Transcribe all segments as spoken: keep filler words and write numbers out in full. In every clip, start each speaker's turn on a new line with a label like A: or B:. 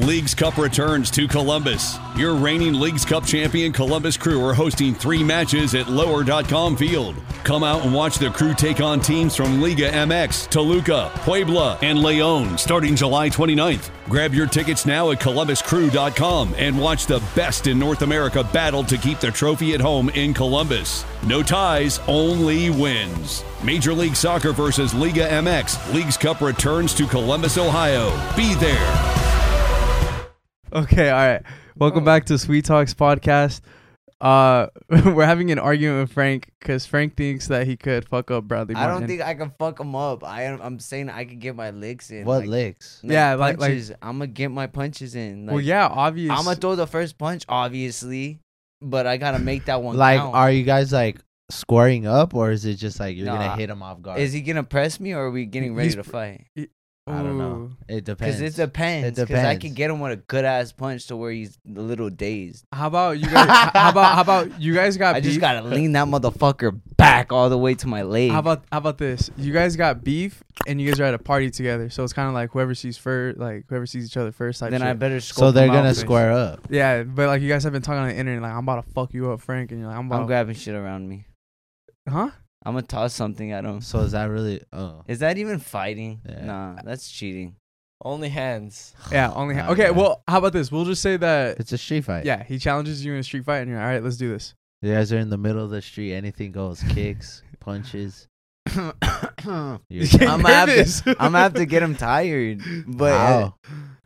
A: Leagues Cup returns to Columbus. Your reigning Leagues Cup champion Columbus Crew are hosting three matches at lower dot com Field. Come out and watch the Crew take on teams from Liga M X, Toluca, Puebla, and León starting July twenty-ninth. Grab your tickets now at columbus crew dot com and watch the best in North America battle to keep the trophy at home in Columbus. No ties, only wins. Major League Soccer versus Liga M X. Leagues Cup returns to Columbus, Ohio. Be there.
B: Okay, all right. Welcome
C: Oh.
B: back to Sweet Talks podcast. Uh, we're having an argument with Frank because Frank thinks that he could fuck up Bradley
C: I
B: Martin.
C: don't think I can fuck him up. I am. I'm saying I can get my licks in.
D: What
C: like,
D: licks?
C: like
B: Yeah, like- like-
C: punches. I'm gonna get my punches in. Like,
B: well, yeah, obvious.
C: I'm gonna throw the first punch, obviously, but I gotta make that one
D: Like,
C: count.
D: are you guys like squaring up, or is it just like you're
C: Nah.
D: gonna hit him off guard?
C: Is he gonna press me, or are we getting ready
B: He's
C: to
B: pr-
C: fight?
D: I don't know.
B: Ooh.
D: It depends.
C: Because it depends.
D: It
C: Because I
D: depends.
C: could get him with a good ass punch to where he's a little dazed.
B: How about you guys? how about how about you guys got
C: I
B: beef?
C: just gotta lean that motherfucker back all the way to my leg.
B: How about how about this? You guys got beef and you guys are at a party together, so it's kind of like whoever sees first, like whoever sees each other first. Type
C: then
B: shit.
C: I better
D: so
C: scope
D: they're
C: him out
D: gonna
C: first.
D: square up.
B: Yeah, but like you guys have been talking on the internet, like I'm about to fuck you up, Frank, and you're like I'm about,
C: I'm grabbing shit around me.
B: huh?
C: I'm gonna toss something at him.
D: So is that really? Oh,
C: Is that even fighting?
D: Yeah.
C: Nah, that's cheating.
E: Only hands.
B: Yeah, only. Ha-
D: Oh,
B: okay,
D: yeah.
B: well, how about this? We'll just say that.
D: it's a street fight.
B: Yeah, he challenges you in a street fight, and you're all right. Let's do this.
D: You guys are in the middle of the street. Anything goes. Kicks, punches. You're
C: I'm
B: You're
C: gonna have
B: nervous.
C: to, I'm gonna have to get him tired. But uh,
D: How?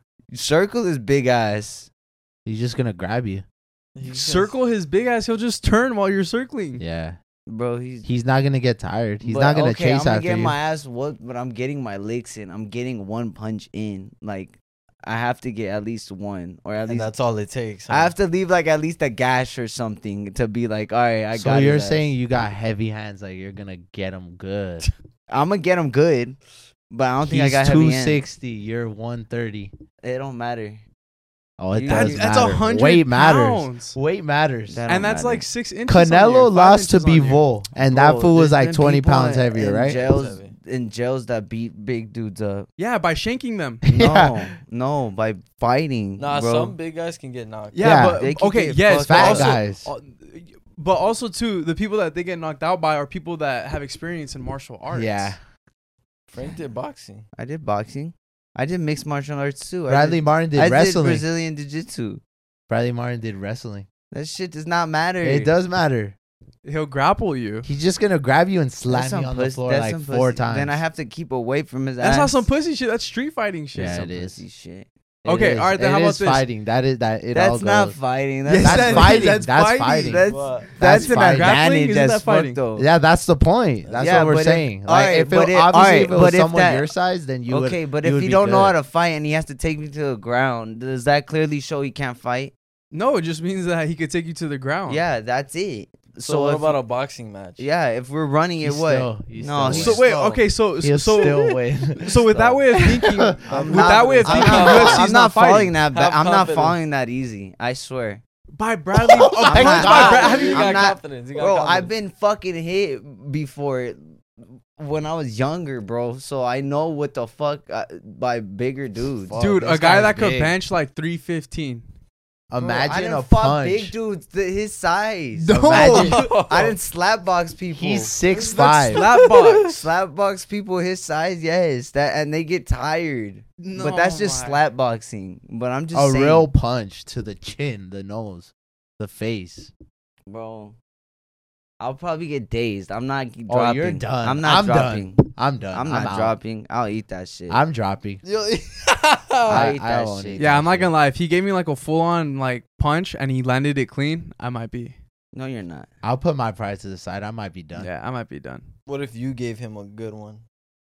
C: circle is big ass.
D: He's just gonna grab you.
B: Circle his big ass. He'll just turn while you're circling.
D: Yeah.
C: Bro, he's
D: He's not gonna get tired. He's
C: but,
D: not gonna
C: okay,
D: chase
C: I'm gonna
D: after
C: get
D: you.
C: my ass whooped, but I'm getting my licks in. I'm getting one punch in. Like I have to get at least one, or at
E: And
C: least
E: that's all it takes.
C: I have to leave like at least a gash or something to be like, all right, I
D: so
C: got.
D: you're
C: his ass.
D: saying you got heavy hands, like you're gonna get him good.
C: I'm gonna get him good, but I don't think
D: He's
C: I got
D: two
C: heavy hands.
D: sixty. You're one thirty.
C: It don't matter.
D: Oh, it
C: You-
D: does
B: That's, that's
D: matter.
B: a hundred
D: Weight matters.
B: pounds.
D: Weight matters.
C: That
B: And
C: don't
B: that's
C: matter.
B: like six inches. on you,
D: Canelo
B: five
D: lost to
B: inches on you.
D: Bivol, and that
C: Bro,
D: fool was
C: there's
D: like
C: been
D: twenty
C: people
D: pounds
C: in-
D: heavier,
C: in
D: right?
C: Jails, in jails that beat big dudes up.
B: Yeah, by shanking them.
C: No,
D: Yeah.
C: no, by fighting.
E: Nah,
C: bro.
E: some big guys can get knocked.
B: Yeah,
D: Yeah,
B: but
C: they can
B: okay,
C: get
B: yes,
C: fucked
B: but
D: Fat
B: also,
D: guys.
B: uh, but also too, the people that they get knocked out by are people that have experience in martial arts.
D: Yeah.
E: Frank did boxing.
C: I did boxing. I did mixed martial arts too.
D: Bradley
C: I did,
D: Martin did
C: I did
D: wrestling.
C: Brazilian jiu-jitsu.
D: Bradley Martin did wrestling.
C: That shit does not matter.
D: It does matter.
B: He'll grapple you.
D: He's just gonna grab you and
C: That's
D: slap
C: some
D: you on the
C: pussy-
D: floor
C: that's
D: like
C: some
D: four
C: pussy.
D: times.
C: Then I have to keep away from his
B: That's
C: ass.
B: not some pussy shit. That's street fighting shit.
D: Yeah,
C: Some
D: it is.
C: pussy shit.
D: It
B: Okay,
D: is-
B: all right, then
D: it
B: how about
D: is
B: this?
D: fighting. That is that. It all
C: That's not
D: goes.
C: fighting.
B: Yes,
C: That's,
D: That's
B: that is.
D: fighting.
B: That's
D: That's
B: fighting.
D: fighting.
C: That's
E: But
C: that's,
D: That's
C: an
D: fighting.
B: Grappling?
C: advantage
B: Isn't
C: as
B: that
C: fuck
B: fighting?
C: though.
D: Yeah, that's the point. That's
C: Yeah,
D: what we're
C: but if-
D: saying. Like,
C: alright,
D: if it,
C: but it-
D: obviously
C: alright,
D: if it was
C: but if
D: someone
C: that-
D: your size, then you would.
C: okay, but
D: you
C: if
D: would
C: you
D: be
C: don't know how
D: good.
C: to fight and he has to take me to the ground, does that clearly show he can't fight?
B: No, it just means that he could take you to the ground.
C: Yeah, that's it.
E: so,
C: So
E: what
C: if,
E: about a boxing match?
C: yeah, if we're running it,
D: He's
C: what?
D: still- he's
C: no,
D: still
C: he's
B: So
D: win.
B: wait,
C: slow.
B: okay, so
D: He'll
B: so
D: still win.
B: so with that way of thinking, with
C: I'm
B: that way of
C: I'm
B: thinking,
C: not,
B: U F C's
C: I'm not
B: fighting.
C: falling that. Ba-
E: Have
C: I'm not
E: confidence.
C: falling that easy. I swear.
B: By Bradley, oh,
D: my
B: punch
D: God.
B: by Bra- have
E: you
B: you?
E: got
C: I'm not-
E: confidence. You got
C: Bro,
E: confidence.
C: I've been fucking hit before when I was younger, bro. So I know what the fuck uh, by bigger dudes.
D: Fuck.
B: Dude,
D: this
B: a guy
D: guy's
B: that could
D: big.
B: bench like three fifteen.
C: Bro, I
D: Imagine
C: didn't
D: a
C: fuck
D: punch.
C: big dudes th- his size.
B: No.
C: Imagine, I didn't slap box people.
D: He's six
B: That's
D: five.
B: slap box.
C: slap box people his size, yes. That and they get tired. but that's just
B: my-
C: slap boxing. But I'm just
D: A
C: saying,
D: real punch to the chin, the nose, the face.
C: bro. I'll probably get dazed. I'm not dropping.
D: Oh, you're done.
C: I'm not
D: I'm
C: dropping.
D: done. I'm done.
C: I'm not
D: out.
C: dropping. I'll eat that shit.
D: I'm dropping.
C: I'll
D: I-
C: eat
D: I
C: that
D: won't
C: shit.
D: eat
B: Yeah, I'm not gonna lie. If he gave me like a full on like punch and he landed it clean, I might be.
C: No, you're not.
D: I'll put my pride to the side. I might be done.
B: Yeah, I might be done.
E: What if you gave him a good one?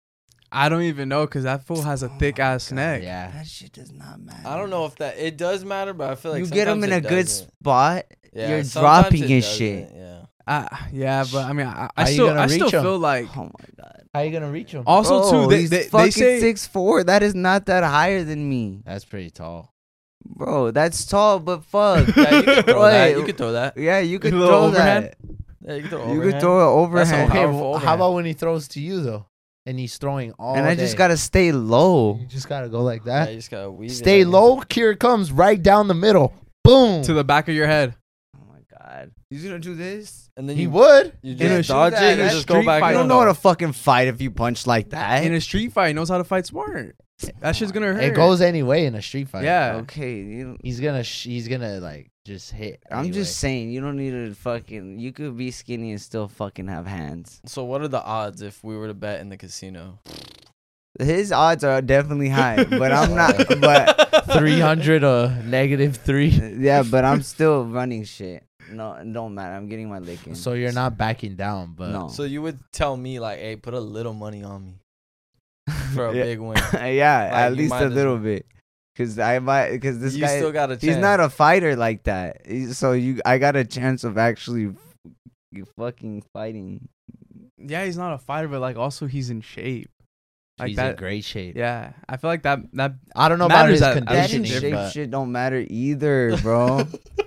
B: I don't even know because that fool has a
C: Oh
B: thick
C: my
B: ass
C: God.
B: neck.
D: Yeah.
C: That shit does not matter.
E: I don't know if that it does matter, but I feel like
C: you get him
E: sometimes
C: in a
E: it
C: good
E: doesn't.
C: spot.
E: Yeah,
C: you're
E: sometimes
C: dropping
E: it
C: his
E: doesn't,
C: shit.
E: Yeah.
B: Uh, yeah, but I mean, I, I
D: How you
B: still,
D: gonna
B: I still
D: reach him?
B: feel like.
C: Oh my god.
D: How you gonna reach him?
B: Also,
C: Bro,
B: too, they
C: he's
B: they,
C: fucking
B: they say
C: six four. That is not that higher than me,
D: That's pretty tall.
C: bro. That's tall, but fuck.
E: Yeah, you could throw that.
C: Wait,
E: You could throw that.
C: Yeah, you could
B: A little
C: throw
B: overhand?
C: that.
E: Yeah, you could throw
C: You
E: overhand.
C: could throw it
E: That's
C: overhand.
E: okay.
D: Okay,
E: Powerful
D: well,
E: overhand.
D: how about when he throws to you though? and he's throwing all
C: and I
D: day.
C: just gotta stay low.
D: You just gotta go like
E: Yeah,
D: that.
E: you just gotta weave it
D: Stay
E: in.
D: low. Here it comes, right down the middle. Boom.
B: To the back of your head.
C: Oh my god, he's gonna do this?
E: and then
D: he
E: you,
D: would.
E: you
B: In a
E: just
B: shoot
E: dodge
B: that-
E: it and
B: that
E: just go
B: street
E: back.
B: fight,
C: You
E: in.
C: don't know how to fucking fight if you punch like that.
B: In a street fight, he knows how to fight smart. That shit's gonna hurt.
D: It goes anyway in a street fight.
B: Yeah.
C: Okay, you,
D: He's gonna. Sh- he's gonna like just hit.
C: I'm
D: anyway.
C: just saying, you don't need to fucking. You could be skinny and still fucking have hands.
E: So what are the odds if we were to bet in the casino?
C: His odds are definitely high, but I'm not. But
D: three hundred or negative three.
C: yeah, but I'm still running shit. No, it don't matter. I'm getting my lick in.
D: So you're not backing down, but
C: No.
E: So you would tell me like, hey, put a little money on me for a
C: yeah.
E: big win.
C: yeah, at
E: you
C: least
E: might
C: a
E: as
C: little
E: well.
C: bit. Cause I might, cause this
E: you
C: guy,
E: still got a chance.
C: he's not a fighter like that. He's- So you, I got a chance of actually f- fucking fighting.
B: Yeah, he's not a fighter, but like also he's in shape. Like
D: he's
B: that.
D: in great shape.
B: Yeah, I feel like that. That
D: I don't know about
B: Matters
D: his
B: at- at
C: That in
D: conditioning,
C: shape
D: but
C: shit don't matter either, bro.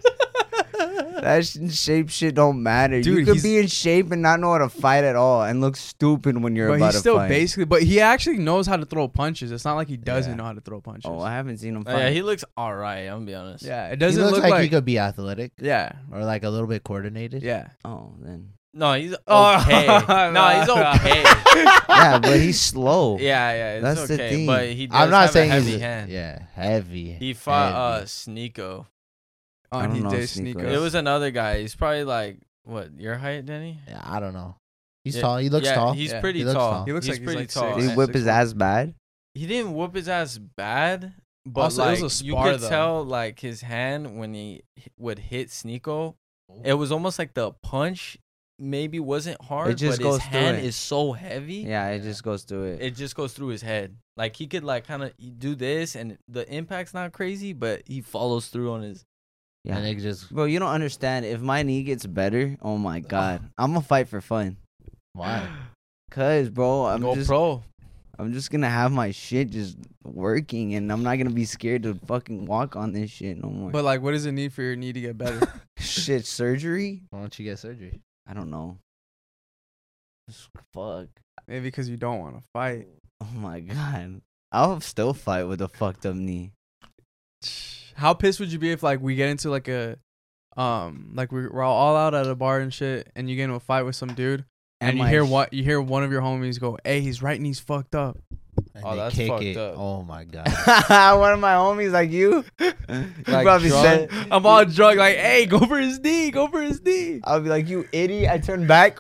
C: That sh- shape shit don't matter.
B: Dude,
C: you could
B: he's-
C: be in shape and not know how to fight at all and look stupid when you're
B: but
C: about
B: he's
C: to
B: still
C: fight.
B: basically. But he actually knows how to throw punches. It's not like he doesn't
D: Yeah.
B: know how to throw punches.
C: Oh, I haven't seen him
E: Oh,
C: fight.
E: yeah, he looks all right. I'm gonna be honest.
B: yeah, it
D: he
B: doesn't
D: looks
B: look
D: like,
B: like.
D: he could be athletic
B: yeah,
D: or like a little bit coordinated.
B: yeah.
C: oh, then.
E: No, he's
B: Oh.
E: okay. no, he's okay.
C: Yeah, but he's slow.
E: yeah, yeah, it's
C: That's the
E: okay.
C: thing.
E: But he does
D: I'm not
E: have
D: saying
E: a heavy
D: he's a-
E: hand.
D: yeah, heavy.
E: He fought uh
D: heavy.
E: Sneeko.
B: Oh,
C: I
B: and
C: don't
B: he
C: know
B: did
C: Sneeko.
B: sneak
C: Yes.
E: It
B: us.
E: was another guy. He's probably like what your height, Denny?
D: Yeah, I don't know. He's
E: Yeah,
D: tall. He looks
E: yeah,
D: tall.
E: He's
B: Yeah.
E: pretty
D: He looks
E: tall.
D: tall.
B: He looks
E: he's
B: like he's
E: pretty
B: like
E: tall.
B: six-
C: Did he whip
B: six
C: his
B: one.
C: ass bad?
E: He didn't whoop his ass bad, but
B: Also, it was
E: like
B: a
E: you
B: spar,
E: could
B: though.
E: tell like his hand when he h- would hit Sneeko, it was almost like the punch maybe wasn't hard,
C: just
E: but
C: goes
E: his
C: through
E: hand
C: it.
E: is so heavy.
C: Yeah, it just goes through it.
E: It just goes through his head. Like he could like kind of do this, and the impact's not crazy, but he follows through on his.
C: Yeah.
D: And it just
C: Bro, you don't understand. If my knee gets better, oh my god, I'm gonna fight for fun.
D: why?
C: Cause, bro, I'm
E: Go
C: just,
E: pro.
C: I'm just gonna have my shit just working, and I'm not gonna be scared to fucking walk on this shit no more.
B: But like, what does it need for your knee to get better?
C: shit, surgery?
D: Why don't you get surgery?
C: I don't know. Just fuck.
B: Maybe because you don't want to fight.
C: Oh my god, I'll still fight with a fucked up knee.
B: How pissed would you be if like we get into like a, um, like we're, we're all out at a bar and shit, and you get into a fight with some dude, and, you
C: my
B: hear
C: sh-
B: what you hear one of your homies go, "Hey, he's right and he's fucked up."
D: And
E: Oh,
D: they
E: that's
D: kick
E: fucked
D: it.
E: up.
D: Oh my god.
C: One of my homies like you. you
E: Like
C: probably
E: drunk?
C: said.
B: I'm all drunk, like, "Hey, go for his knee, go for his knee."
C: I'll be like, you idiot! I turn back.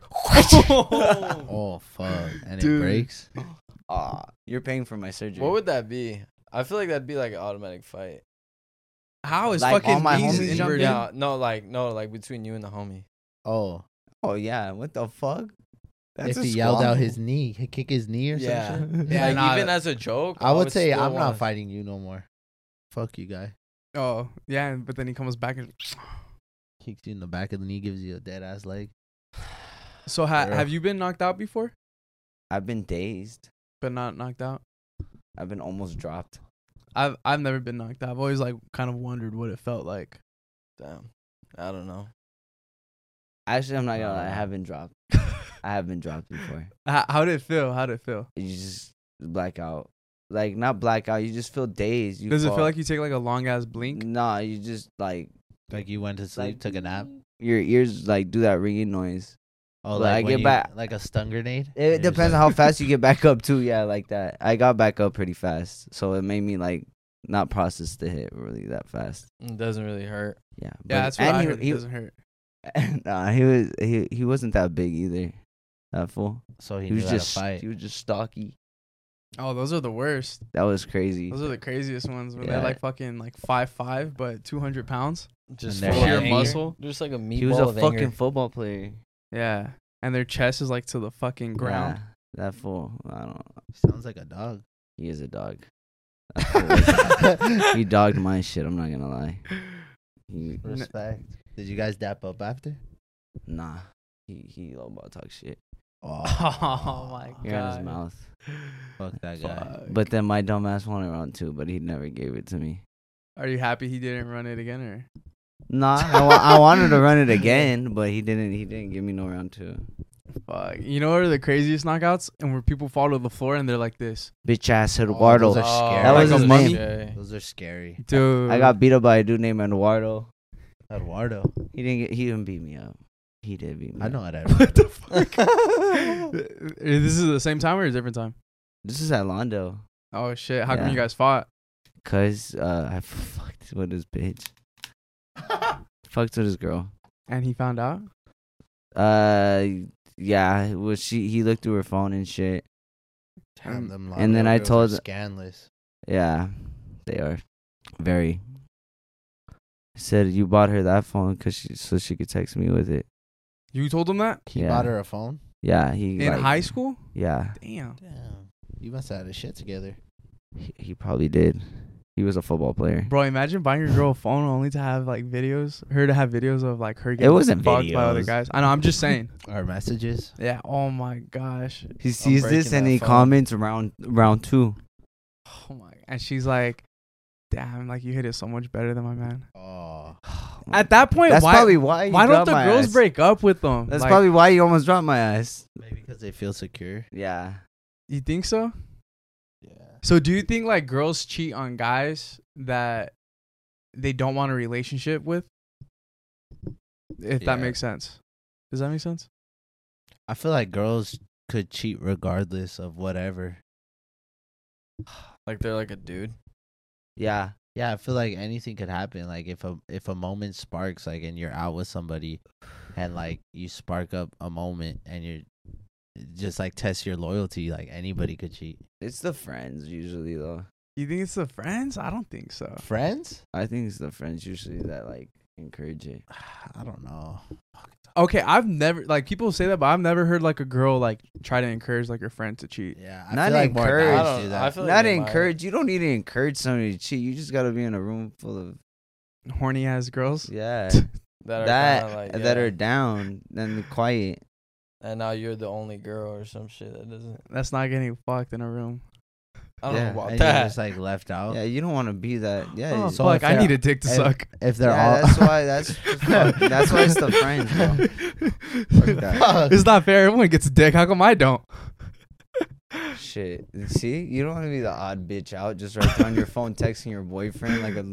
D: Oh fuck. And it
B: Dude.
D: breaks.
C: Aw, you're paying for my surgery.
E: What would that be? I feel like that'd be like an automatic fight.
B: How is
C: Like, all
B: fucking
C: my
B: knees
C: homies jump
B: inverted?
C: in?
E: Yeah, no, like no, like between you and the homie.
D: Oh.
C: Oh yeah, what the fuck?
D: if
C: a
D: he yelled out
C: squabble.
D: his knee, he'd kick his knee or
E: Yeah.
D: something.
B: Yeah,
E: like
B: nah,
E: even as a joke,
D: I would say
E: still
D: I'm not
E: wanna-
D: fighting you no more. Fuck you, guy.
B: Oh yeah, but then he comes back and.
D: Kicks you in the back of the knee, gives you a dead ass leg.
B: So ha-
D: Yeah.
B: have you been knocked out before,
C: I've been dazed.
B: but not knocked out?
C: I've been almost dropped.
B: I've I've never been knocked out. I've always like kind of wondered what it felt like.
E: Damn, I don't know.
C: Actually, I'm not gonna lie. I
D: Uh.
C: have been dropped. I have been dropped before.
B: How, how did it feel? How did it feel?
C: You just black out. Like not black out. You just feel dazed. You
B: Does it
C: fall.
B: feel like you take like a long ass blink?
C: Nah, you just like
D: Like you went to sleep,
C: like
D: took a nap.
C: your ears like do that ringing noise.
D: Oh,
C: But
D: like
C: I
D: when
C: get
D: you-
C: back-
D: like a stun grenade.
C: It
D: You're just
C: depends on
D: like-
C: how fast you get back up too. Yeah, like that. I got back up pretty fast, so it made me like not process the hit really that fast.
E: It doesn't really hurt.
C: Yeah,
B: Yeah,
C: but-
B: that's what
C: and
B: I
C: he,
B: heard. It
C: he,
B: doesn't hurt.
C: nah, he was he he wasn't that big either. That fool.
D: So he,
C: He
D: knew
C: was
D: how
C: just
D: to fight.
C: he was just stocky.
B: Oh, those are the worst.
C: That was crazy.
B: Those are the craziest ones when
C: Yeah.
B: they're like fucking like five five but two hundred pounds.
E: Just
D: And
E: full
D: they're
E: of
B: sheer
E: anger.
B: muscle.
E: Just like a meatball
C: He was a
E: of
C: fucking
E: anger.
C: football player.
B: Yeah, and their chest is like to the fucking ground.
C: Yeah, that fool. I don't know.
D: Sounds like a dog.
C: He is a dog. That fool is- he dogged my shit. I'm not gonna lie. He,
D: Respect. Did you guys dap up after?
C: nah. He he low ball talk shit.
D: Oh,
B: Oh my
C: You're in his
B: god.
C: mouth.
D: fuck that guy.
B: Fuck.
C: But then my dumb ass wanted round two, but he never gave it to me.
B: Are you happy he didn't run it again, or?
C: Nah, I, wa- I wanted to run it again, but he didn't. He didn't give me no round two.
B: Fuck. You know what are the craziest knockouts? And where people fall to the floor and they're like this.
C: Bitch ass
D: Oh,
C: Eduardo.
D: those are scary.
C: That was
E: like
C: his
E: a
C: name?
E: shit.
D: Those are scary.
B: Dude.
C: I got beat up by a dude named Eduardo.
D: Eduardo.
C: He didn't get, he didn't beat me up. He did beat me
D: I
C: up.
D: know it.
B: What the fuck? This is the same time or a different time?
C: This is at Londo.
B: Oh shit! How come
C: Yeah.
B: you guys fought?
C: Cause uh, I fucked with this bitch. Fucked with this girl.
B: And he found out.
C: Uh, yeah. Well, she he looked through her phone and shit.
D: Damn, them
C: And then
D: Londo
C: I
D: girls
C: told-
D: are scandalous.
C: Yeah, they are very. Said you bought her that phone cause she so she could text me with it.
B: You told him that
D: He
C: Yeah.
D: bought her a phone.
C: Yeah, he
B: in
C: like,
B: high school?
C: Yeah,
B: Damn.
D: Damn, you must have had his shit together.
C: he, he probably did. He was a football player.
B: Bro, imagine buying your girl a phone only to have like videos, her to have videos of like her getting
C: wasn't
B: fucked by other
C: videos.
B: guys. I know. I'm just saying.
D: Our messages.
B: Yeah. Oh my gosh.
C: He sees this
E: breaking
C: and
E: that
C: he
E: phone.
C: comments round round two.
B: Oh my. And she's like, "Damn, like you hit it so much better than my man."
D: Oh,
B: At that point,
C: That's
B: why?
C: probably why. You
B: why don't
C: dropped
B: the
C: my
B: girls
C: ass.
B: break up with them?
C: That's
B: Like,
C: probably why you almost dropped my ass.
D: maybe because they feel secure.
C: Yeah.
B: You think so?
D: Yeah.
B: So do you think like girls cheat on guys that they don't want a relationship with? If that
D: Yeah.
B: makes sense. Does that make sense?
D: I feel like girls could cheat regardless of whatever.
E: Like they're like a dude.
C: Yeah.
D: Yeah, I feel like anything could happen. Like if a if a moment sparks, like, and you're out with somebody, and like you spark up a moment, and you're just like test your loyalty. Like anybody could cheat.
C: It's the friends usually though.
B: You think it's the friends? I don't think so.
D: Friends?
C: I think it's the friends usually that like encourage it.
D: I don't know.
B: Okay, I've never like people say that, but I've never heard like a girl like try to encourage like her friend to cheat.
D: Yeah, I
C: Not
D: feel like more
C: encourage.
D: guys
E: I
D: do
E: don't-
D: that.
E: I feel like
C: Not
E: they might.
C: encourage. You don't need to encourage somebody to cheat. You just gotta be in a room full of
B: Horny ass girls.
C: yeah
E: That are
C: that
E: kinda like,
C: that
E: yeah.
C: are down and quiet.
E: And now you're the only girl or some shit that doesn't.
B: That's not getting fucked in a room.
E: I don't
C: Yeah,
E: know about
D: and you're
E: that.
D: just like left out.
C: Yeah, you don't want to be that. Yeah.
B: Oh,
C: you-
D: so
B: fuck!
D: if
B: I
D: they're-
B: need a dick to
D: if-
B: suck.
D: If they're
C: yeah,
D: all,
C: that's why. That's fuck, that's why it's the friends, bro. Fuck that.
B: It's not fair. Everyone gets a dick. How come I don't?
C: Shit. See, you don't want to be the odd bitch out just right there on your phone texting your boyfriend like a.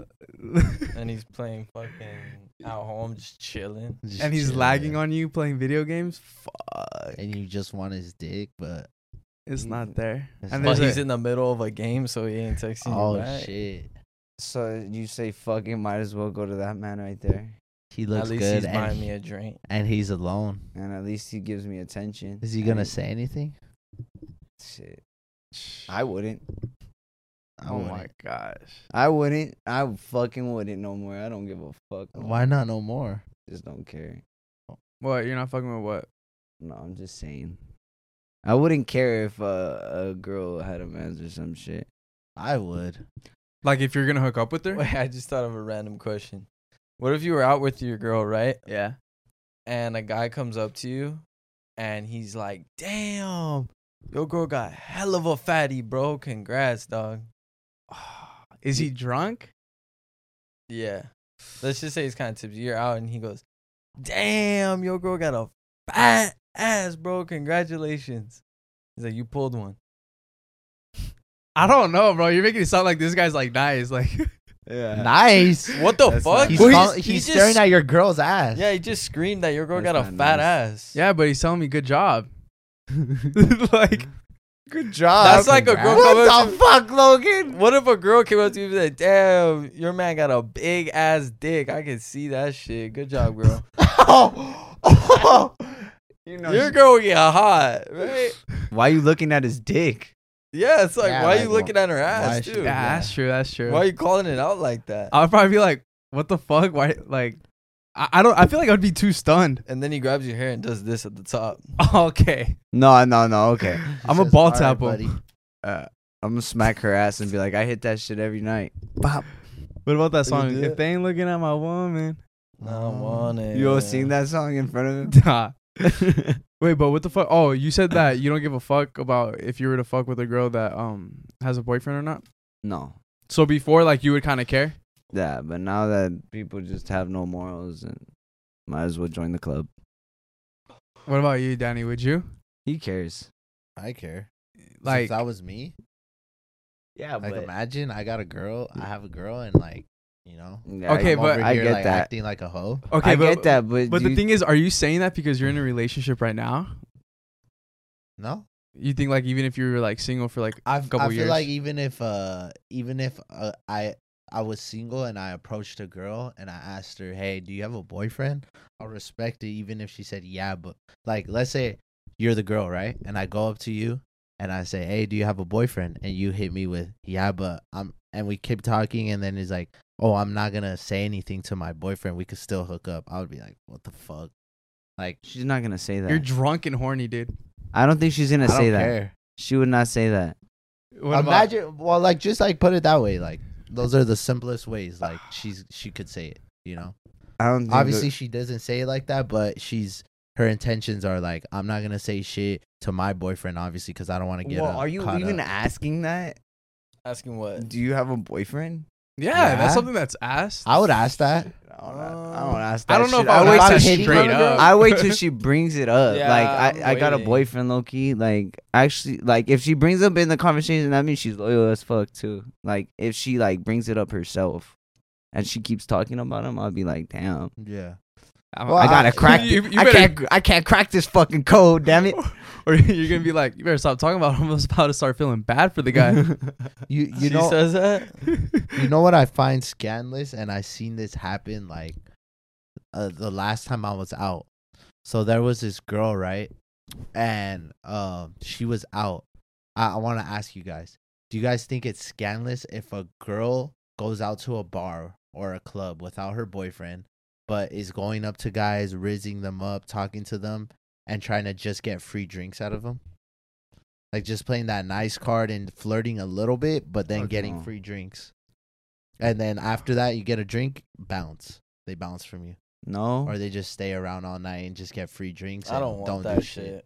E: And he's playing fucking out home, just chilling.
D: just
B: And he's
D: chilling,
B: lagging on you playing video games. Fuck!
D: and you just want his dick, but
B: It's not there.
D: It's
B: And
D: not-
E: But
B: there's
E: he's
B: a,
E: in the middle of a game, so he ain't texting
D: oh
E: you back.
D: shit,
C: So you say fucking might as well go to that man right there,
D: he looks
E: At least
D: good,
E: he's
D: and,
E: buying
D: he-
E: me a drink.
D: and he's alone.
C: and at least he gives me attention.
D: Is he gonna
C: And-
D: say anything?
C: Shit. I wouldn't.
D: I
B: oh
D: wouldn't.
B: my gosh!
C: I wouldn't. I fucking wouldn't no more. I don't give a fuck. no
D: Why
C: more.
D: not no more?
C: Just don't care.
B: What? You're not fucking with what?
C: No, I'm just saying. I wouldn't care if uh, a girl had a man or some shit.
D: I would.
B: Like if you're gonna hook up with her?
E: Wait, I just thought of a random question. What if you were out with your girl, right?
B: Yeah.
E: And a guy comes up to you and he's like, damn, your girl got hell of a fatty, bro. Congrats, dog.
B: Is he drunk?
E: Yeah. Let's just say he's kind of tipsy. You're out and he goes, damn, your girl got a fat ass, bro. Congratulations. He's like, you pulled one.
B: I don't know, bro. You're making it sound like this guy's like nice. Like,
C: Yeah.
D: Nice.
E: What the
C: That's
E: fuck?
C: not-
D: He's,
E: Well,
D: call-
E: he
D: he's
E: just-
D: staring at your girl's ass.
E: Yeah, he just screamed that your girl
C: That's
E: got a
C: not
E: fat
C: nice.
E: ass.
B: yeah, but he's telling me good job. like,
C: Good job.
E: That's like a girl
C: What
E: coming up
C: the
E: to-
C: fuck, Logan?
E: What if a girl came up to you and said, damn, your man got a big ass dick? I can see that shit. Good job, girl.
C: You know,
E: Your
C: she-
E: girl get hot, right?
C: why you looking at his dick?
E: Yeah, it's like,
D: Yeah,
E: why
D: like,
E: you looking at her
D: why
E: ass,
D: she-
E: too?
B: yeah, that's true. That's true.
E: Why are you calling it out like that?
B: I would probably be like, "What the fuck? Why?" Like, I, I don't. I feel like I'd be too stunned.
E: And then he grabs your hair and does this at the top.
B: Okay,
C: No, no, no. Okay,
B: I'm a
D: Says,
B: ball
D: "All right,
B: tap him."
D: buddy."
C: uh, I'm gonna smack her ass and be like, I hit that shit every night. Bop.
B: What about that
E: You
B: song?
E: do
B: If
E: it?
B: they ain't looking at my woman,
E: I don't want it.
C: You all sing that song in front of
B: nah.
C: him?
B: Wait, but what the fuck? Oh, you said that you don't give a fuck about if you were to fuck with a girl that um has a boyfriend or not.
C: No.
B: So before, like, you would kind of care.
C: Yeah, but now that people just have no morals, and might as well join the club.
B: What about you, Danny? Would you
C: He cares.
D: I care.
B: like?
D: if that was me,
C: Yeah,
D: like
C: but
D: imagine I got a girl, I have a girl, and like you know,
C: Yeah,
B: Okay,
D: I'm
B: but
D: over
C: I
D: here,
C: get
D: like,
C: that.
D: acting like a hoe.
B: Okay,
C: I
B: but,
C: get that, but
B: But
C: do
B: the
C: you-
B: thing is, are you saying that because you're in a relationship right now?
D: No,
B: You think like even if you were like single for like
D: I
B: a couple
D: I feel
B: years?
D: like even if uh even if uh, I I was single and I approached a girl and I asked her, hey, do you have a boyfriend? I'll respect it even if she said yeah, but like let's say you're the girl, right? And I go up to you and I say, hey, do you have a boyfriend? And you hit me with yeah, but I'm and we keep talking and then it's like, oh, I'm not gonna say anything to my boyfriend. We could still hook up. I would be like, what the fuck? Like
C: she's not gonna say that.
B: you're drunk and horny, dude.
C: I don't think she's gonna
D: I don't
C: say that.
D: care.
C: She would not say that.
B: What about-
D: Imagine, well, like just like put it that way. Like those are the simplest ways. Like she's she could say it. You know.
C: I don't. Think
D: Obviously, she doesn't say it like that, but she's her intentions are like, I'm not gonna say shit to my boyfriend, obviously, because I don't want to get.
C: Well,
D: uh,
C: are you
D: caught
C: even
D: up.
C: asking that?
E: Asking what?
C: Do you have a boyfriend?
B: yeah,
D: Yeah.
B: that's something that's asked.
D: I would ask that.
C: I don't, I don't ask that.
B: I don't know
C: shit.
B: if I would
C: wait
B: ask
C: till
B: that
C: she-
B: straight up.
C: I wait till she brings it up.
E: Yeah,
C: like
E: I'm
C: I, I got a
E: waiting.
C: boyfriend, low key. Like actually, like if she brings up in the conversation, that means she's loyal as fuck too. Like if she like brings it up herself, and she keeps talking about him, I'll be like, damn,
D: Yeah.
B: I'm-
C: I gotta
D: I-
C: crack.
B: You-
C: it.
B: you
C: I
B: better-
C: can't. I can't crack this fucking code. Damn it.
B: Or you're gonna be like, you better stop talking about him. I was about to start feeling bad for the guy.
D: You you
E: she
D: know
E: says that.
D: you know what I find scandalous, and I seen this happen like uh, the last time I was out. So there was this girl, right, and um she was out. I, I want to ask you guys: do you guys think it's scandalous if a girl goes out to a bar or a club without her boyfriend, but is going up to guys, rizzing them up, talking to them, and trying to just get free drinks out of them? Like just playing that nice card and flirting a little bit, but then
C: Fuck
D: getting
C: no.
D: free drinks. And then after that, you get a drink, bounce. They bounce from you.
C: No.
D: Or they just stay around all night and just get free drinks.
E: I
D: and
E: don't want
D: don't
E: that
D: do
E: shit.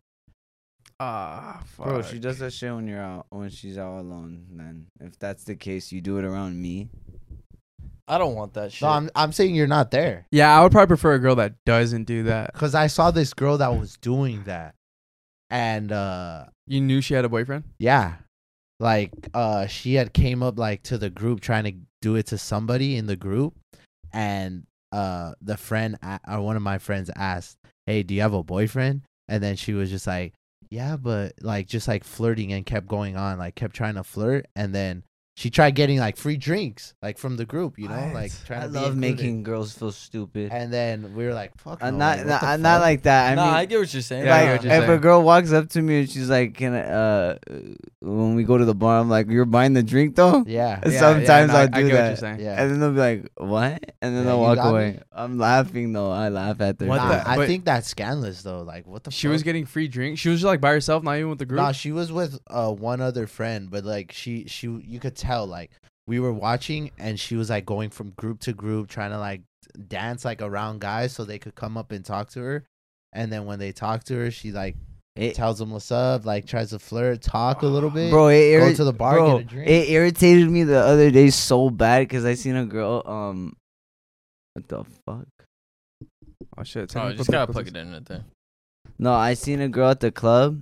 B: Ah, fuck.
C: Bro, she does that shit when you're out, when she's out alone. Then, if that's the case, you do it around me.
E: I don't want that shit.
D: No, I'm I'm saying you're not there.
B: Yeah, I would probably prefer a girl that doesn't do that.
D: Because I saw this girl that was doing that. And uh
B: You knew she had a boyfriend?
D: yeah. Like uh she had came up like to the group trying to do it to somebody in the group, and uh the friend a- or one of my friends asked, hey, do you have a boyfriend? And then she was just like, yeah, but like just like flirting and kept going on, like kept trying to flirt, and then she tried getting like free drinks like from the group, you know,
B: What?
D: like trying
C: I
D: to be
C: love
D: included.
C: making girls feel stupid.
D: And then we were like, fuck,
C: I'm
D: no,
C: not,
D: like,
C: not,
D: what the
C: I'm not
D: fuck?
C: like that. I
E: nah,
C: mean,
E: I get what you're saying.
B: Yeah, I
C: like
B: get what you're
C: if a
B: saying.
C: girl walks up to me and she's like, "Can I, uh, when we go to the bar, I'm like, you're buying the drink though."
D: Yeah,
B: Yeah,
C: Sometimes
B: yeah, no, I-
C: I'll
B: I
C: do
B: get what
C: that.
B: you're saying.
D: yeah.
C: And then they'll be like, "What?" And then
D: Yeah,
C: they'll
D: you
C: walk
D: got me?
C: away. I'm laughing though. I laugh at their.
B: What
D: Nah,
B: the-
D: I
B: but-
D: think that's scandalous though. Like, what the
B: She
D: fuck?
B: was getting free drinks. She was just like by herself, not even with the group.
D: Nah, she was with uh one other friend, but like she she you could tell like we were watching and she was like going from group to group trying to like dance like around guys so they could come up and talk to her. And then when they talk to her, she like
C: It,
D: tells them what's up, like tries to flirt, talk a little bit.
C: bro, it
D: go
C: irri-
D: to the bar,
C: bro,
D: get a drink.
C: It irritated me the other day so bad because I seen a girl. Um, what the fuck?
B: Oh shit!
E: Oh, just gotta plug it in right there.
C: No, I seen a girl at the club.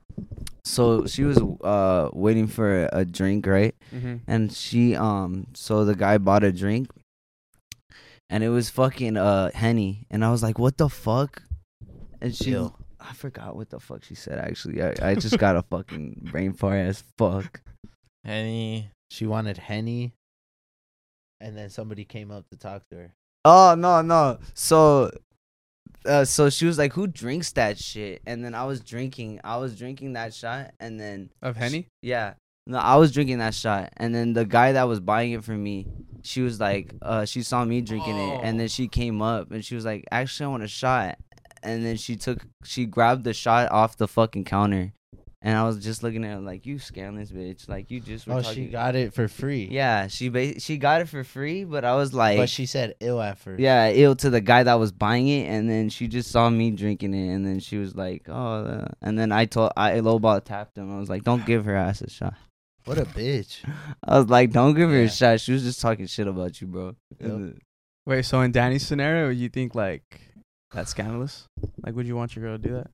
C: So she was uh waiting for a, a drink, right?
B: Mm-hmm.
C: And she um so the guy bought a drink, and it was fucking uh Henny, and I was like, what the fuck? And she,
D: Ew.
C: I forgot what the fuck she said. Actually, I, I just got a fucking brain fart as fuck.
E: Henny.
D: She wanted Henny, and then somebody came up to talk to her.
C: Oh no no. So, uh, so she was like, "Who drinks that shit?" And then I was drinking. I was drinking that shot, and then
B: Of Henny?
C: yeah, no, I was drinking that shot, and then the guy that was buying it for me, she was like, uh, she saw me drinking it, and then she came up and she was like, "Actually, I want a shot." And then she took, she grabbed the shot off the fucking counter, and I was just looking at her like, "You scandalous bitch! Like you just were
D: Oh,
C: talking."
D: she got it for free.
C: Yeah, she ba- she got it for free, but I was like,
D: But she said ill at first.
C: yeah, ill to the guy that was buying it, and then she just saw me drinking it, and then she was like, "Oh," uh, and then I told I lowball tapped him. I was like, "Don't give her ass a shot."
D: What a bitch.
C: I was like, "Don't give her
D: Yeah.
C: a shot." She was just talking shit about you, bro.
D: Yep.
B: Wait, so in Danny's scenario, you think like that's scandalous? Like, would you want your girl to do that?